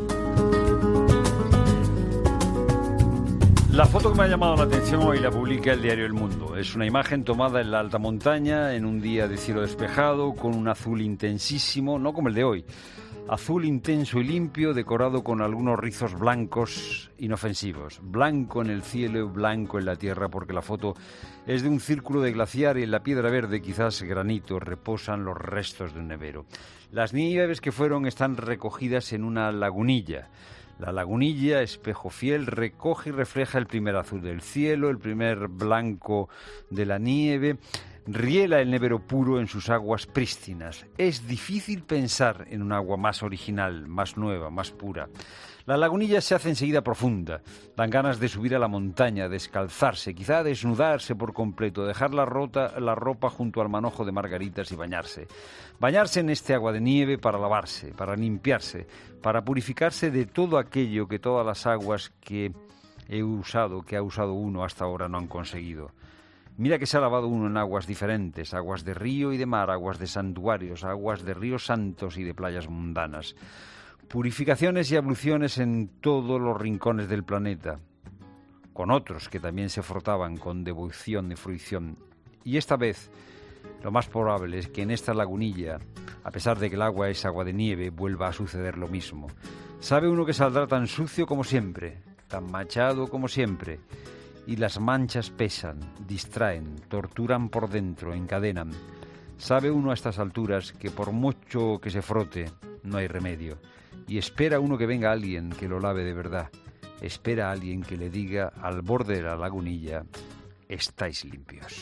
La foto que me ha llamado la atención hoy la publica el diario El Mundo. Es una imagen tomada en la alta montaña, en un día de cielo despejado, con un azul intensísimo, no como el de hoy. Azul intenso y limpio, decorado con algunos rizos blancos inofensivos. Blanco en el cielo y blanco en la tierra, porque la foto es de un círculo de glaciar y en la piedra verde, quizás granito, reposan los restos de un nevero. Las nieves que fueron están recogidas en una lagunilla. La lagunilla, espejo fiel, recoge y refleja el primer azul del cielo, el primer blanco de la nieve. Riela el Nevero puro en sus aguas prístinas. Es difícil pensar en un agua más original, más nueva, más pura. La lagunilla se hace enseguida profunda. Dan ganas de subir a la montaña, descalzarse, quizá desnudarse por completo, dejar la, rota, la ropa junto al manojo de margaritas y bañarse. Bañarse en este agua de nieve para lavarse, para limpiarse, para purificarse de todo aquello que todas las aguas que he usado, que ha usado uno hasta ahora no han conseguido. Mira que se ha lavado uno en aguas diferentes, aguas de río y de mar, aguas de santuarios, aguas de ríos santos y de playas mundanas. Purificaciones y abluciones en todos los rincones del planeta, con otros que también se frotaban con devoción y fruición. Y esta vez, lo más probable es que en esta lagunilla, a pesar de que el agua es agua de nieve, vuelva a suceder lo mismo. Sabe uno que saldrá tan sucio como siempre, tan manchado como siempre, y las manchas pesan, distraen, torturan por dentro, encadenan. Sabe uno a estas alturas que por mucho que se frote, no hay remedio. Y espera uno que venga alguien que lo lave de verdad. Espera a alguien que le diga al borde de la lagunilla, estáis limpios.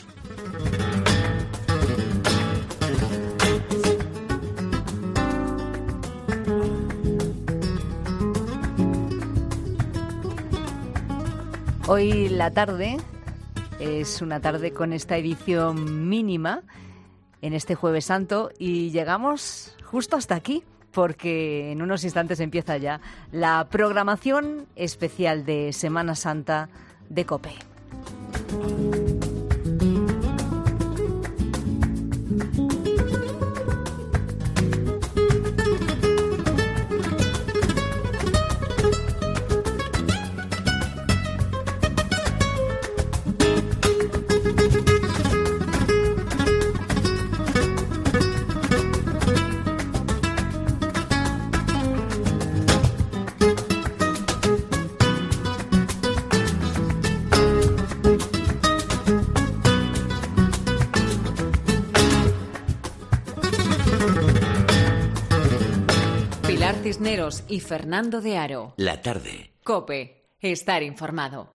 Hoy la tarde es una tarde con esta edición mínima en este Jueves Santo y llegamos justo hasta aquí, porque en unos instantes empieza ya la programación especial de Semana Santa de COPE. Cisneros y Fernando de Aro. La tarde. COPE. Estar informado.